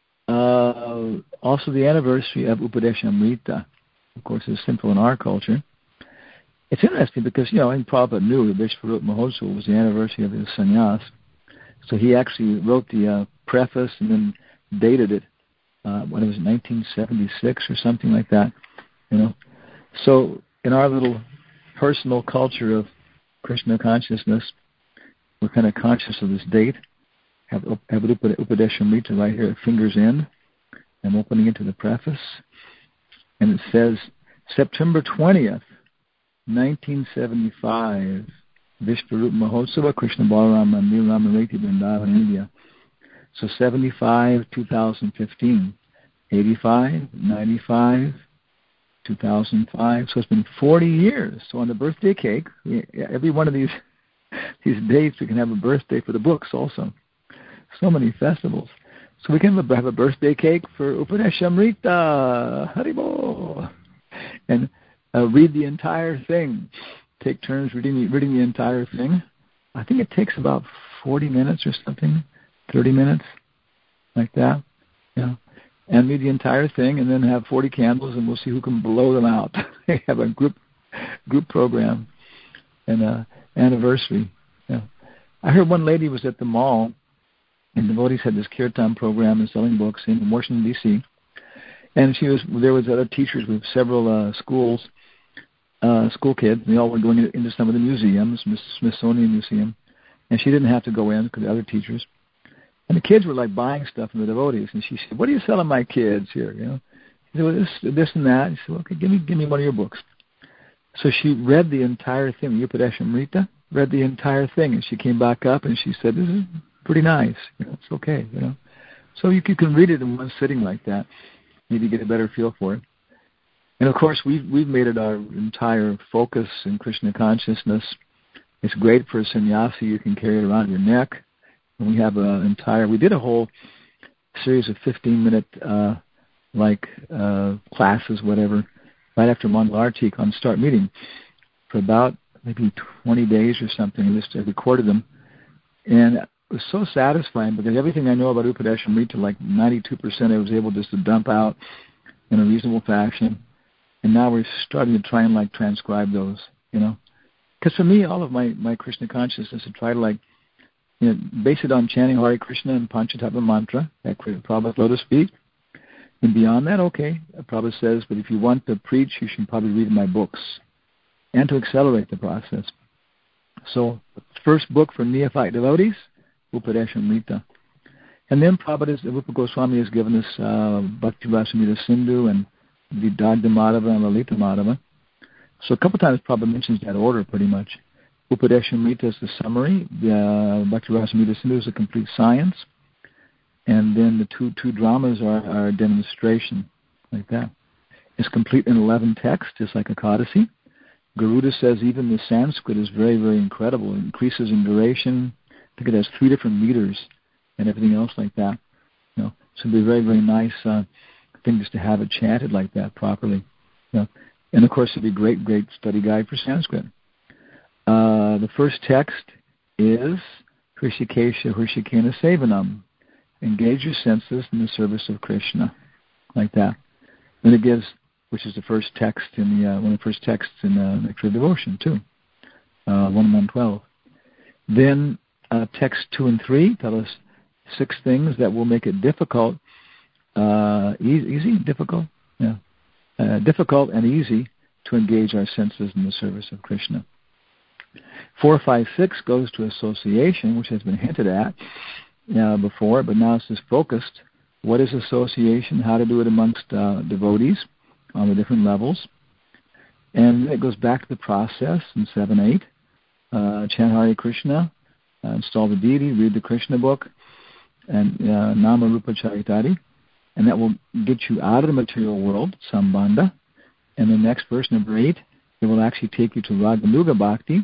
uh, also the anniversary of Upadeshamrita. Of course, it's simple in our culture. It's interesting because, you know, I think Prabhupada knew that Vishvarup Mahotsava was the anniversary of his sannyas. So he actually wrote the uh, preface and then dated it, uh, when it was nineteen seventy-six or something like that, you know. So in our little personal culture of Krishna consciousness, we're kind of conscious of this date. Have, have Upadeshamrita right here at finger's end. I'm opening into the preface. And it says, September twentieth, nineteen seventy-five, Vishvarup Mahotsava, Krishna Balaram Mandir Ramareti Vrindavan, India. So seventy-five, two thousand fifteen, eighty-five, ninety-five, two thousand five. So it's been forty years. So on the birthday cake, every one of these these dates, we can have a birthday for the books also. So many festivals. So we can have a, have a birthday cake for Upadeshamrita, Haribol, and uh, read the entire thing. Take turns reading the, reading the entire thing. I think it takes about forty minutes or something, thirty minutes, like that. You know, and read the entire thing, and then have forty candles, and we'll see who can blow them out. They have a group group program and uh, anniversary. Yeah. I heard one lady was at the mall, and devotees had this kirtan program and selling books in Washington, D C, and she was there was other teachers with several uh, schools, uh, school kids. They all were going into some of the museums, Smithsonian Museum, and she didn't have to go in because the other teachers. And the kids were like buying stuff from the devotees, and she said, "What are you selling my kids here?" You know, she said, well, this, this, and that. She said, well, "Okay, give me, give me one of your books." So she read the entire thing. Upadeshamrita read the entire thing, and she came back up and she said, "This is pretty nice. You know, it's okay." You know, so you, you can read it in one sitting like that, maybe get a better feel for it. And of course, we've we've made it our entire focus in Krishna consciousness. It's great for a sannyasi. You can carry it around your neck. And we have an entire, we did a whole series of fifteen-minute, uh, like, uh, classes, whatever, right after Mangalartik on Start Meeting for about maybe twenty days or something. I just I recorded them. And it was so satisfying because everything I know about Upadeshamrita, like ninety-two percent I was able just to dump out in a reasonable fashion. and now we're starting to try and like transcribe those, you know. Because for me, all of my, my Krishna consciousness is try to like, you know, base it on chanting Hare Krishna and Panchatattva mantra at Prabhupada's lotus feet. And beyond that, okay, Prabhupada says, but if you want to preach, you should probably read my books and to accelerate the process. So, first book for neophyte devotees, Upadeshamrita. And then Prabhupada, Rupa Goswami has given us uh, Bhakti Rasamrita Sindhu and Vidagdha Madhava and Lalita Madhava. So a couple times Prabhupada mentions that order pretty much. Upadeshamrita is the summary, the uh, Bhakti Rasamrita Sindhu is a complete science, and then the two two dramas are, are a demonstration, like that. It's complete in eleven texts, just like a Codicy. Garuda says even the Sanskrit is very, very incredible. It increases in duration. I think it has three different meters and everything else like that. You know, so it'd be a very, very nice uh, thing just to have it chanted like that properly. You know. And of course, it'd be a great, great study guide for Sanskrit. Uh, the first text is Hrishikesha Hrishikena Sevanam. Engage your senses in the service of Krishna, like that. Then it gives, which is the first text in the uh, one of the first texts in uh, Nectar of Devotion too, uh, one one twelve. Then uh, text two and three tell us six things that will make it difficult, uh, easy, easy, difficult, yeah, uh, difficult and easy to engage our senses in the service of Krishna. Four, five, six goes to association, which has been hinted at uh, before, but now it's just focused. What is association? How to do it amongst uh, devotees on the different levels. And it goes back to the process in seven, eight. Uh, chant Hare Krishna, uh, install the deity, read the Krishna book, and uh, Nama Rupa Charitari. And that will get you out of the material world, Sambandha. And the next verse, number eight, it will actually take you to Raganuga Bhakti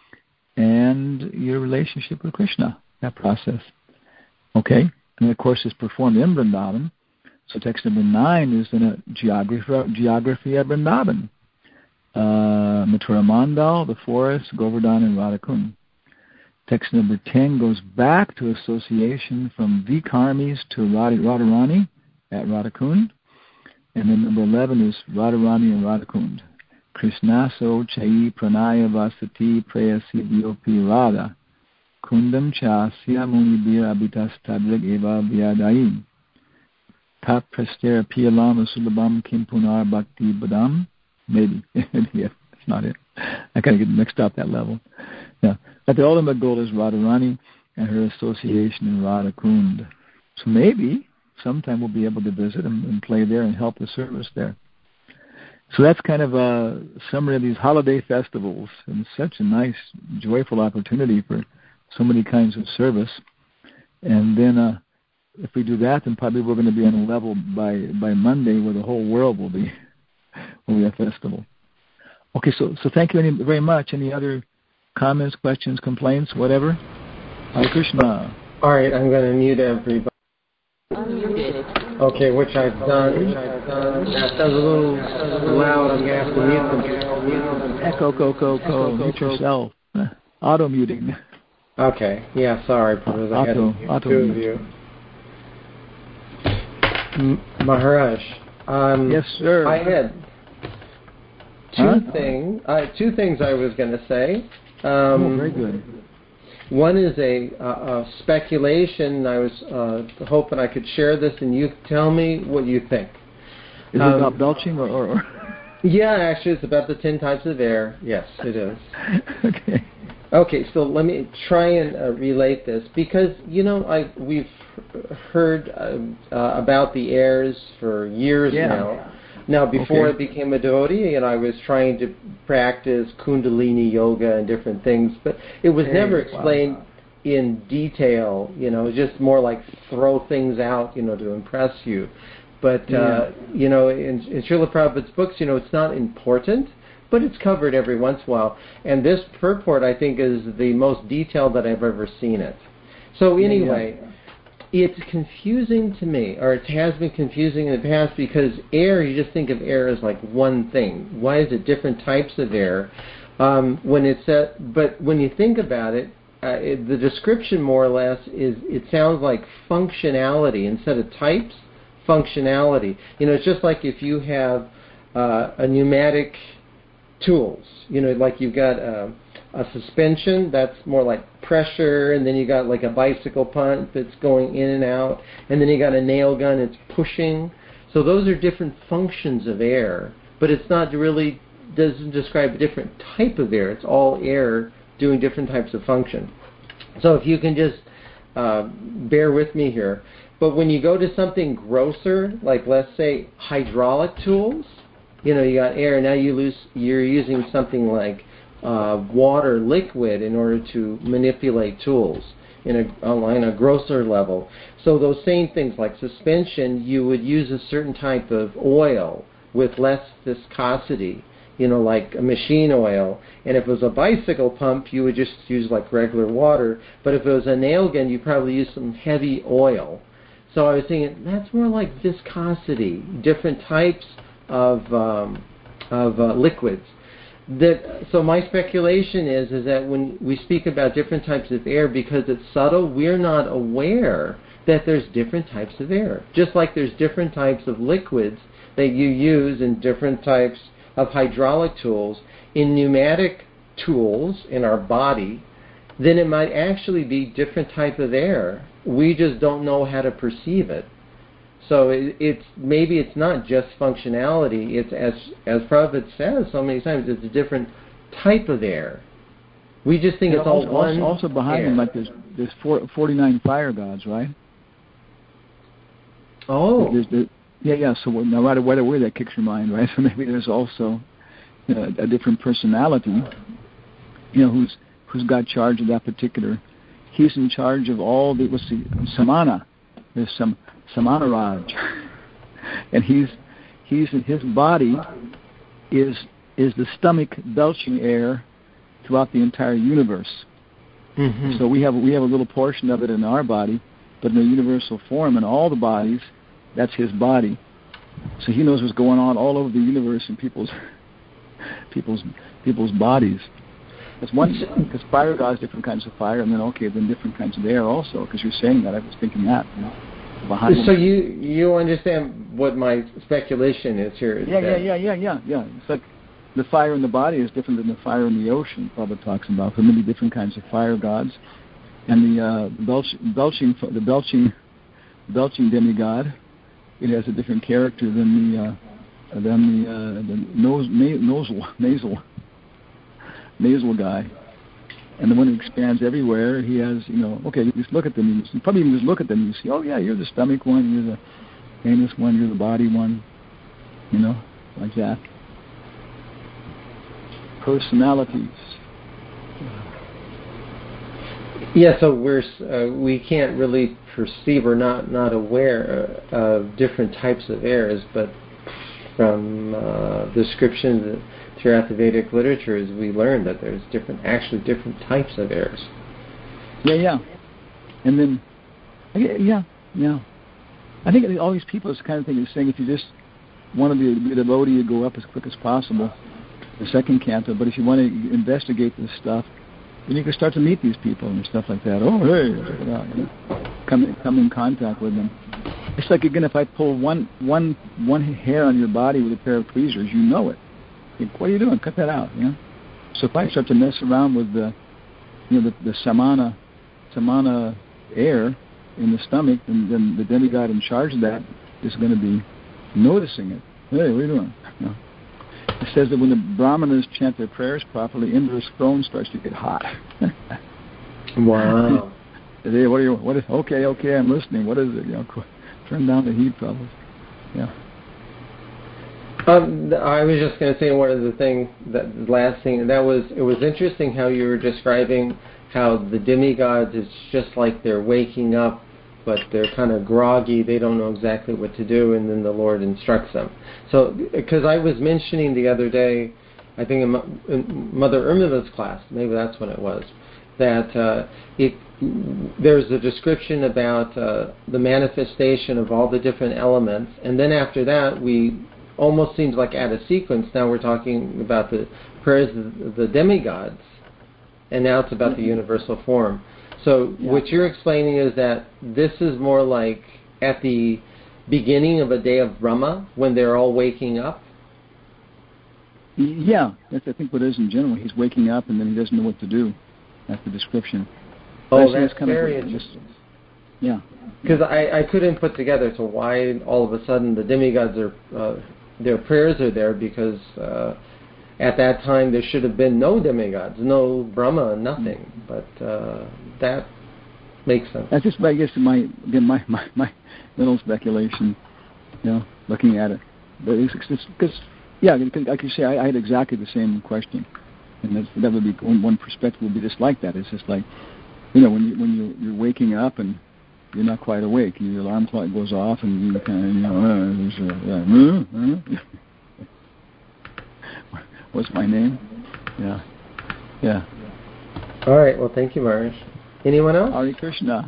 and your relationship with Krishna, that process. Okay? And of course, it's performed in Vrindavan. So text number nine is in a geography, geography of Vrindavan. Uh, Mathura Mandal, the forest, Govardhan, and Radhakund. Text number ten goes back to association from Vikarmis to Radharani at Radhakund. And then number eleven is Radharani and Radhakund. Krishnaso Chai Pranaya Vasati Prayasi Vyopi Radha Kundam Chasya Munibir Abitas Tadrik Eva Vyadayim Tap Prastera Piyalam Asulabam Kim Punar Bhakti Badam. Maybe. Yeah, that's not it. I kind of get mixed up that level. Yeah. But the ultimate goal is Radharani and her association in Radhakund. So maybe sometime we'll be able to visit and, and play there and help the service there. So that's kind of a summary of these holiday festivals, and such a nice, joyful opportunity for so many kinds of service. And then uh, if we do that, then probably we're going to be on a level by, by Monday where the whole world will be will be a festival. Okay, so so thank you any, very much. Any other comments, questions, complaints, whatever? Hare Krishna. All right, I'm going to mute everybody. Okay, which I've done. Which I've done. That sounds a little loud. I'm going to have to mute them. Echo, go, go, go. Mute yourself. Auto muting. Okay. Yeah. Sorry, because I had auto, two of you. M- Maharaj. Um, yes, sir. I had two huh? things. Uh, two things I was going to say. Um, oh, very good. One is a, a, a speculation. I was uh, hoping I could share this, and you tell me what you think. Is um, it about belching, or, or, or? Yeah, actually, it's about the ten types of air. Yes, it is. Okay. Okay, so let me try and uh, relate this, because you know I we've heard uh, uh, about the airs for years yeah. now. Now, before okay. I became a devotee, and I was trying to practice Kundalini yoga and different things, but it was hey, never explained wow. in detail. You know, it was just more like throw things out, you know, to impress you. But yeah. uh, you know, in, in Srila Prabhupada's books, you know, it's not important, but it's covered every once in a while. And this purport, I think, is the most detailed that I've ever seen it. So anyway. Yeah. It's confusing to me, or it has been confusing in the past, because air, you just think of air as like one thing. Why is it different types of air? Um, when it's uh, but when you think about it, uh, it, the description more or less is, it sounds like functionality instead of types. Functionality. You know, it's just like if you have uh, a pneumatic tools. You know, like you've got a, a suspension that's more like pressure, and then you got like a bicycle pump that's going in and out, and then you got a nail gun that's pushing. So those are different functions of air, but it's not really, doesn't describe a different type of air. It's all air doing different types of function. So if you can just uh, bear with me here, but when you go to something grosser, like let's say hydraulic tools, you know, you got air, now you lose, you're using something like uh, water liquid in order to manipulate tools in a, on a grosser level. So those same things like suspension, you would use a certain type of oil with less viscosity, you know, like a machine oil. And if it was a bicycle pump, you would just use like regular water. But if it was a nail gun, you probably use some heavy oil. So I was thinking, that's more like viscosity, different types of um, of uh, liquids. That, so my speculation is is that when we speak about different types of air, because it's subtle, we're not aware that there's different types of air. Just like there's different types of liquids that you use in different types of hydraulic tools, in pneumatic tools in our body, then it might actually be different type of air. We just don't know how to perceive it. So it, it's maybe it's not just functionality. It's as as Prabhupada says so many times. It's a different type of air. We just think yeah, it's also, all one. Also behind air. him, like there's there's four, forty-nine fire gods, right? Oh. There's the, yeah, yeah. So now right away, away that kicks your mind, right? So maybe there's also uh, a different personality, you know, who's who's got charge of that particular. He's in charge of all the. Let's see, Samana. There's some. Samanaraj, and he's he's his body is is the stomach belching air throughout the entire universe. Mm-hmm. So we have we have a little portion of it in our body, but in the universal form in all the bodies, that's his body. So he knows what's going on all over the universe in people's people's people's bodies. That's one, because fire gods, different kinds of fire, and then okay, then different kinds of air also. Because you're saying that, I was thinking that. You know. So you you understand what my speculation is here? Is yeah, that yeah, yeah, yeah, yeah, yeah. It's like the fire in the body is different than the fire in the ocean. Prabhupada talks about there are many different kinds of fire gods, and the uh, belch, belching the belching belching demigod, it has a different character than the uh, than the, uh, the nose na- nasal nasal nasal guy. And the one who expands everywhere, he has, you know, okay, you just look at them. You probably even just look at them and you see, oh, yeah, you're the stomach one, you're the anus one, you're the body one, you know, like that. Personalities. Yeah, so we're uh, we can't really perceive or not not aware uh, of different types of airs, but from uh, descriptions throughout the Vedic literature, is we learn that there's different, actually different types of airs. Yeah, yeah, and then yeah, yeah. I think all these people is the kind of thing you're saying. If you just want to be a devotee, you go up as quick as possible. The second canto, but if you want to investigate this stuff, then you can start to meet these people and stuff like that. Oh, hey, check it out. You know? Come, come in contact with them. It's like, again, if I pull one, one, one hair on your body with a pair of tweezers, you know it. You think, what are you doing? Cut that out. You know? So if I start to mess around with the, you know, the, the samana, samana air in the stomach, then, then the demigod in charge of that is going to be noticing it. Hey, what are you doing? You know? It says that when the brahmanas chant their prayers properly, Indra's throne starts to get hot. Wow. Hey, what are you? What is? Okay, okay, I'm listening. What is it? You know, turn down the heat, fellas. Yeah. Um, I was just going to say one of the things, that last thing, that was, it was interesting how you were describing how the demigods is just like they're waking up, but they're kind of groggy, they don't know exactly what to do, and then the Lord instructs them. So, because I was mentioning the other day, I think in, in Mother Urmila's class, maybe that's when it was, that uh, it, there's a description about uh, the manifestation of all the different elements, and then after that, we almost seems like out of sequence, now we're talking about the prayers of the demigods, and now it's about the universal form. So yeah. What you're explaining is that this is more like at the beginning of a day of Brahma, when they're all waking up? Yeah, that's I think what it is in general. He's waking up and then he doesn't know what to do. That's the description. Oh, that's kind very of interesting. Just, yeah. Because I, I couldn't put together so why all of a sudden the demigods are, uh, their prayers are there, because uh, at that time there should have been no demigods, no Brahma, nothing. But uh, that makes sense. That's just, I guess, my again my my, my little speculation, you know, looking at it. But it's because, yeah, like you say, I, I had exactly the same question, and that's, that would be one, one perspective would be just like that. It's just like, you know, when you when you you're waking up and you're not quite awake, your alarm clock goes off, and you kind of, you know, uh, uh, uh, uh. What's my name? Yeah, yeah. All right. Well, thank you, Maharaj. Anyone else? Hare Krishna.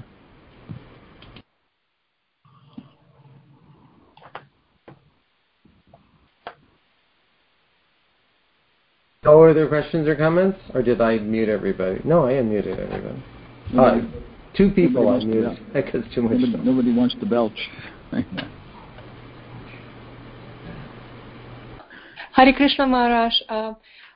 No other questions or comments? Or did I mute everybody? No, I unmuted everybody. Uh, two people I muted because too much. Nobody, nobody wants to belch. Hare Krishna Maharaj. Uh,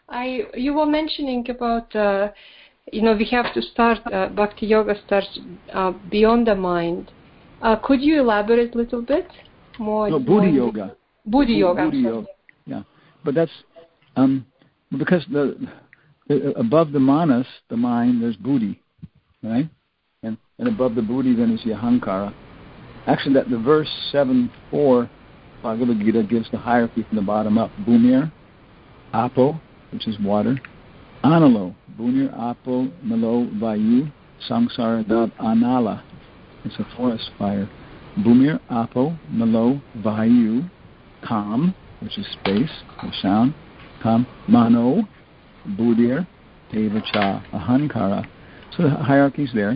I you were mentioning about uh, you know we have to start uh, Bhakti Yoga starts uh, beyond the mind. Uh, could you elaborate a little bit more? No, Buddhi Yoga. Buddhi Yoga. Buddhi Yoga. Yeah, but that's um, because the, the above the manas, the mind, there's Buddhi, right? And and above the Buddhi then is the Ahankara. Actually, that the verse seven four Bhagavad Gita gives the hierarchy from the bottom up. Bhumir, Apo, which is water. Analo, Bhumir, Apo, Malo, Vayu, Samsara, Dad, Anala. It's a forest fire. Bhumir, Apo, Malo, Vayu, Kam, which is space or sound. Kam, Mano, Buddhir, Devacha, Ahankara. So the hierarchy's there.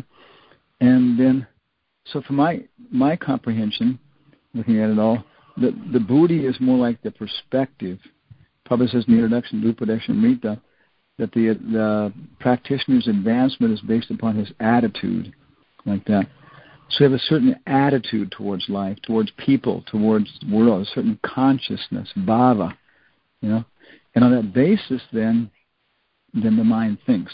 And then, so for my my comprehension, looking at it all, the the Buddhi is more like the perspective. Prabhupada says in the introduction to Upadeshamrita that the the practitioner's advancement is based upon his attitude, like that. So you have a certain attitude towards life, towards people, towards the world, a certain consciousness, bhava, you know. And on that basis, then, then the mind thinks.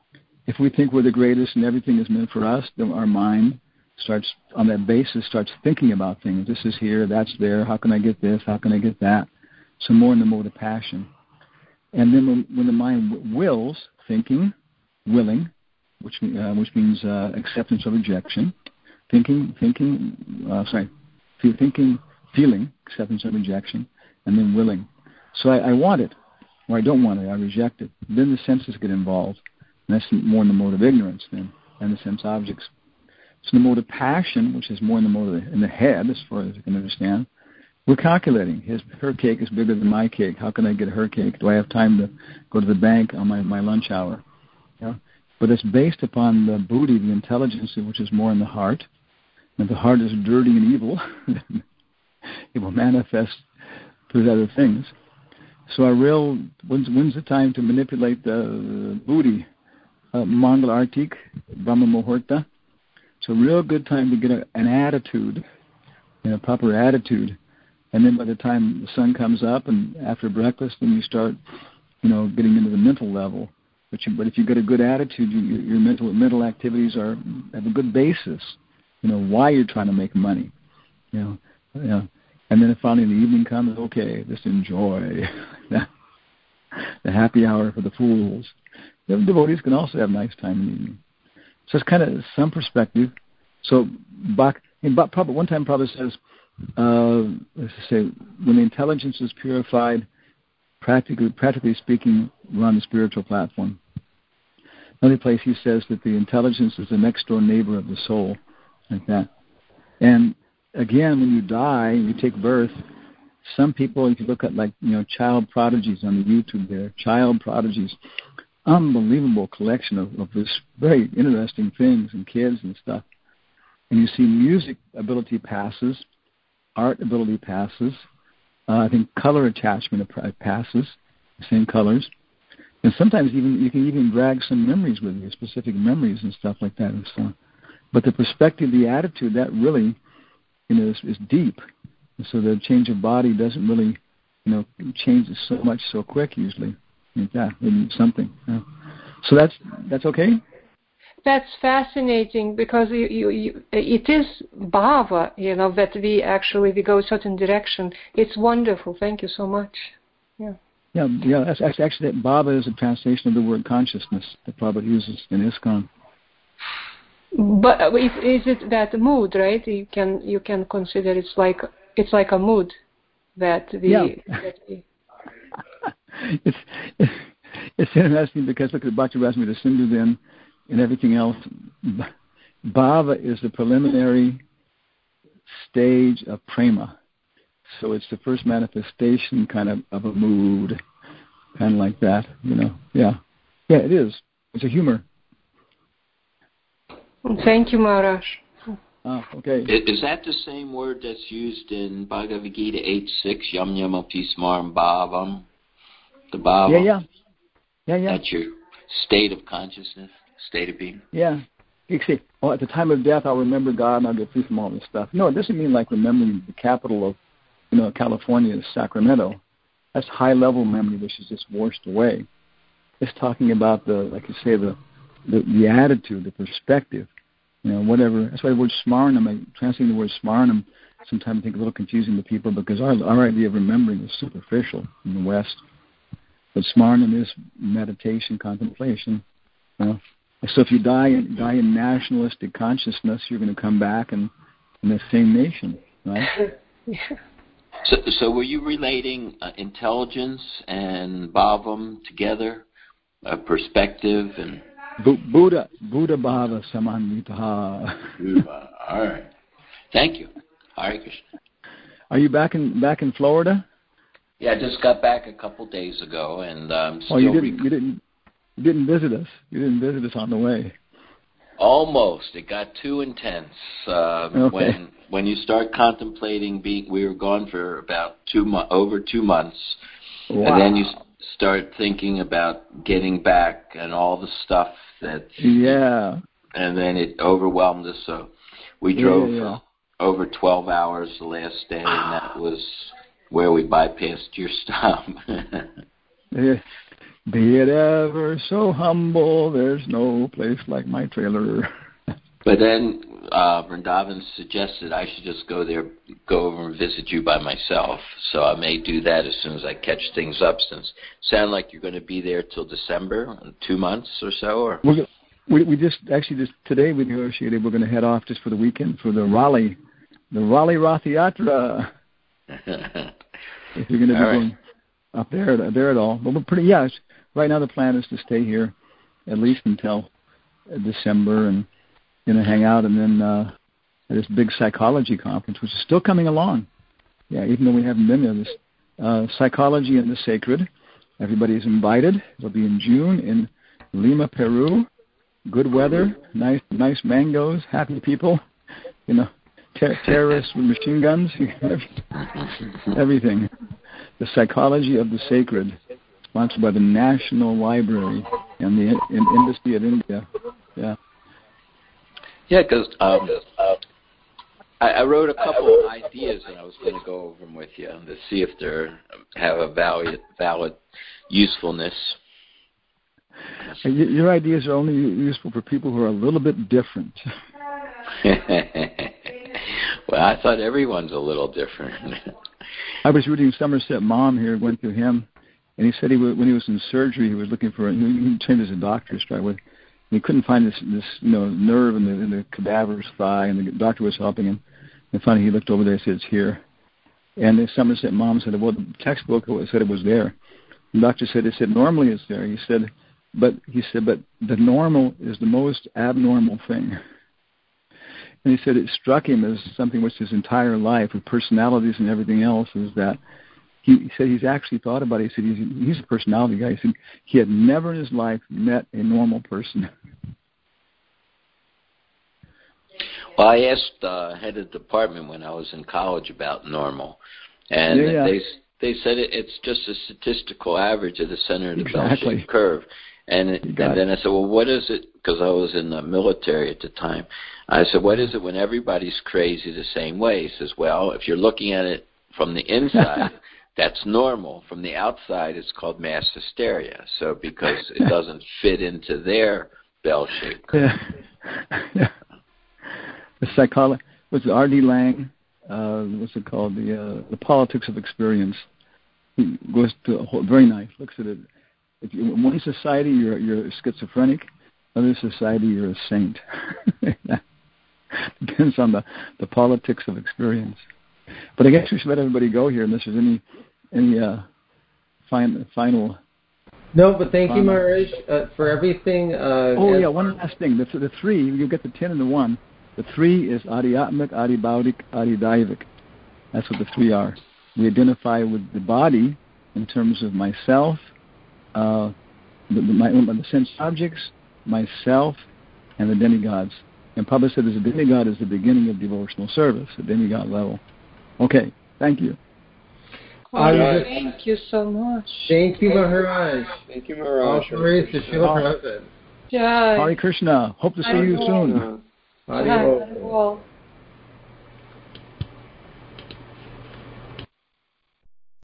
If we think we're the greatest and everything is meant for us, then our mind starts, on that basis, starts thinking about things. This is here, that's there, how can I get this, how can I get that? So more in the mode of passion. And then when, when the mind wills, thinking, willing, which uh, which means uh, acceptance or rejection, thinking, thinking, uh, sorry, thinking, feeling, acceptance or rejection, and then willing. So I, I want it, or I don't want it, I reject it. Then the senses get involved. And that's more in the mode of ignorance then, and the sense objects. So in the mode of passion, which is more in the mode of the, in the head, as far as I can understand, we're calculating. His, her cake is bigger than my cake. How can I get her cake? Do I have time to go to the bank on my, my lunch hour? You know? But it's based upon the buddhi, the intelligence, which is more in the heart. And if the heart is dirty and evil, it will manifest through other things. So our real, when's, when's the time to manipulate the buddhi? Uh, Mangal Artik, Brahma Muhurta. It's a real good time to get a, an attitude, you know, proper attitude. And then by the time the sun comes up and after breakfast, then you start, you know, getting into the mental level. But, you, but if you get a good attitude, you, your mental mental activities are have a good basis. You know why you're trying to make money. You know, you know. And then finally the evening comes. Okay, just enjoy the happy hour for the fools. The devotees can also have a nice time in the evening. So it's kind of some perspective. So, Bach, in Bach, one time Prabhupada says, uh, let's say, when the intelligence is purified, practically, practically speaking, we're on the spiritual platform. Another place he says that the intelligence is the next door neighbor of the soul, like that. And again, when you die, you take birth. Some people, if you look at like you know child prodigies on the YouTube there, child prodigies. Unbelievable collection of, of this very interesting things and kids and stuff. And you see music ability passes, art ability passes, uh, I think color attachment passes, the same colors. And sometimes even you can even drag some memories with you, specific memories and stuff like that and so on. But the perspective, the attitude, that really you know, is, is deep. And so the change of body doesn't really you know, changes so much so quick usually. Yeah, maybe something. Yeah. So that's that's okay? That's fascinating because you, you, you, it is bhava, you know, that we actually we go a certain direction. It's wonderful. Thank you so much. Yeah. Yeah, yeah. That's, that's actually that bhava is a translation of the word consciousness that Prabhupada uses in ISKCON. But if, is it that mood, right? You can you can consider it's like it's like a mood that we. Yeah. That we it's, it's it's interesting because look at Bhakti Rasamrita Sindhu then and everything else. Bhava is the preliminary stage of prema, so it's the first manifestation kind of of a mood, kind of like that, you know. Yeah, yeah, it is. It's a humor. Thank you, Maharaj. Ah, okay. Is that the same word that's used in Bhagavad Gita eight six, yam yam api smaram bhavam? The bhava? Yeah, yeah. Yeah, yeah. That's your state of consciousness, state of being? Yeah. You see, oh, at the time of death, I'll remember God and I'll get free from all this stuff. No, it doesn't mean like remembering the capital of, you know, California is Sacramento. That's high-level memory which is just washed away. It's talking about the, like you say, the the, the attitude, the perspective, you know, whatever. That's why the word smaranam, I translating the word smaranam, sometimes I think a little confusing to people because our our idea of remembering is superficial in the West. But smaranam is meditation, contemplation. You know? So if you die in, die in nationalistic consciousness, you're going to come back in, in the same nation, right? Yeah. So, so were you relating uh, intelligence and bhavam together, uh, perspective and... Bu- Buddha, Buddha bhava samanvitaha. All right. Thank you. Hare Krishna. Are you back in back in Florida? Yeah, I just got back a couple days ago, and um, still. Oh, you didn't. Rec- you didn't. You didn't visit us. You didn't visit us on the way. Almost. It got too intense. Um, okay. When when you start contemplating being, we were gone for about two mo- over two months, Wow. and then you start thinking about getting back and all the stuff that. Yeah. And then it overwhelmed us, so we drove yeah, yeah. for over twelve hours the last day, and that was where we bypassed your stop. Yeah. Be it ever so humble, there's no place like my trailer. But then uh, Vrindavan suggested I should just go there, go over and visit you by myself. So I may do that as soon as I catch things up. Since sound like you're going to be there till December, two months or so. Or We're, we we just actually just today we negotiated we're going to head off just for the weekend for the Raleigh, the Raleigh Rath Yatra. If you're going to be all right. going up there there at all, but we're pretty yeah. It's, right now the plan is to stay here at least until December and. Going to hang out and then uh, at this big psychology conference, which is still coming along. Yeah, even though we haven't been there, this uh, Psychology and the Sacred. Everybody's invited. It'll be in June in Lima, Peru. Good weather, nice, nice mangoes, happy people. You know, ter- terrorists with machine guns, everything. The Psychology of the Sacred, sponsored by the National Library and the in- Embassy of India. Yeah. Yeah, because um, I, I wrote a couple of ideas, and I was going to go over them with you to see if they have a valid, valid usefulness. Your ideas are only useful for people who are a little bit different. Well, I thought everyone's a little different. I was reading Somerset Maugham here, went through him, and he said he when he was in surgery, he was looking for, he, he trained as a doctor, straight away. He couldn't find this, this you know, nerve in the, in the cadaver's thigh, and the doctor was helping him. And finally, he looked over there and said, "It's here." And the Somerset Maugham said, "Well, the textbook said it was there." The doctor said, "It said normally it's there." He said, "But he said, but the normal is the most abnormal thing." And he said it struck him as something which his entire life, with personalities and everything else, is that he, he said he's actually thought about it. He said he's, he's a personality guy. He said he had never in his life met a normal person. Well, I asked uh, head of department when I was in college about normal, and yeah, yeah. they they said it, it's just a statistical average of the center of the exactly. bell-shaped curve. And, it, and then I said, well, what is it? Because I was in the military at the time. I said, what is it when everybody's crazy the same way? He says, well, if you're looking at it from the inside, That's normal. From the outside, it's called mass hysteria. So because it doesn't fit into their bell shape. Yeah. Yeah. The psychology was R D Lang. Uh, what's it called? The uh, the politics of experience. He goes to a whole, very nice. Looks at it. If you, in one society you're you're schizophrenic, other society you're a saint. Depends on the, the politics of experience. But I guess we should let everybody go here unless there's any any uh, fin- final. No, but thank final. you, Maharaj, uh, for everything. Uh, oh yeah, one last thing. The, the three, you get the ten and the one. The three is Adhyatmic, Adhibaudic, Adhidaivic. That's what the three are. We identify with the body in terms of myself, uh, the, my, the sense objects, myself, and the demigods. And Prabhupada said there's a demigod is the beginning of devotional service, the demigod level. Okay, thank you. Oh, just, thank you so much. Thank you, Maharaj. Thank you, Maharaj. All praise to Srila Prabhupada. Jai. Hare Krishna. Hope to see you soon. Hare Krishna.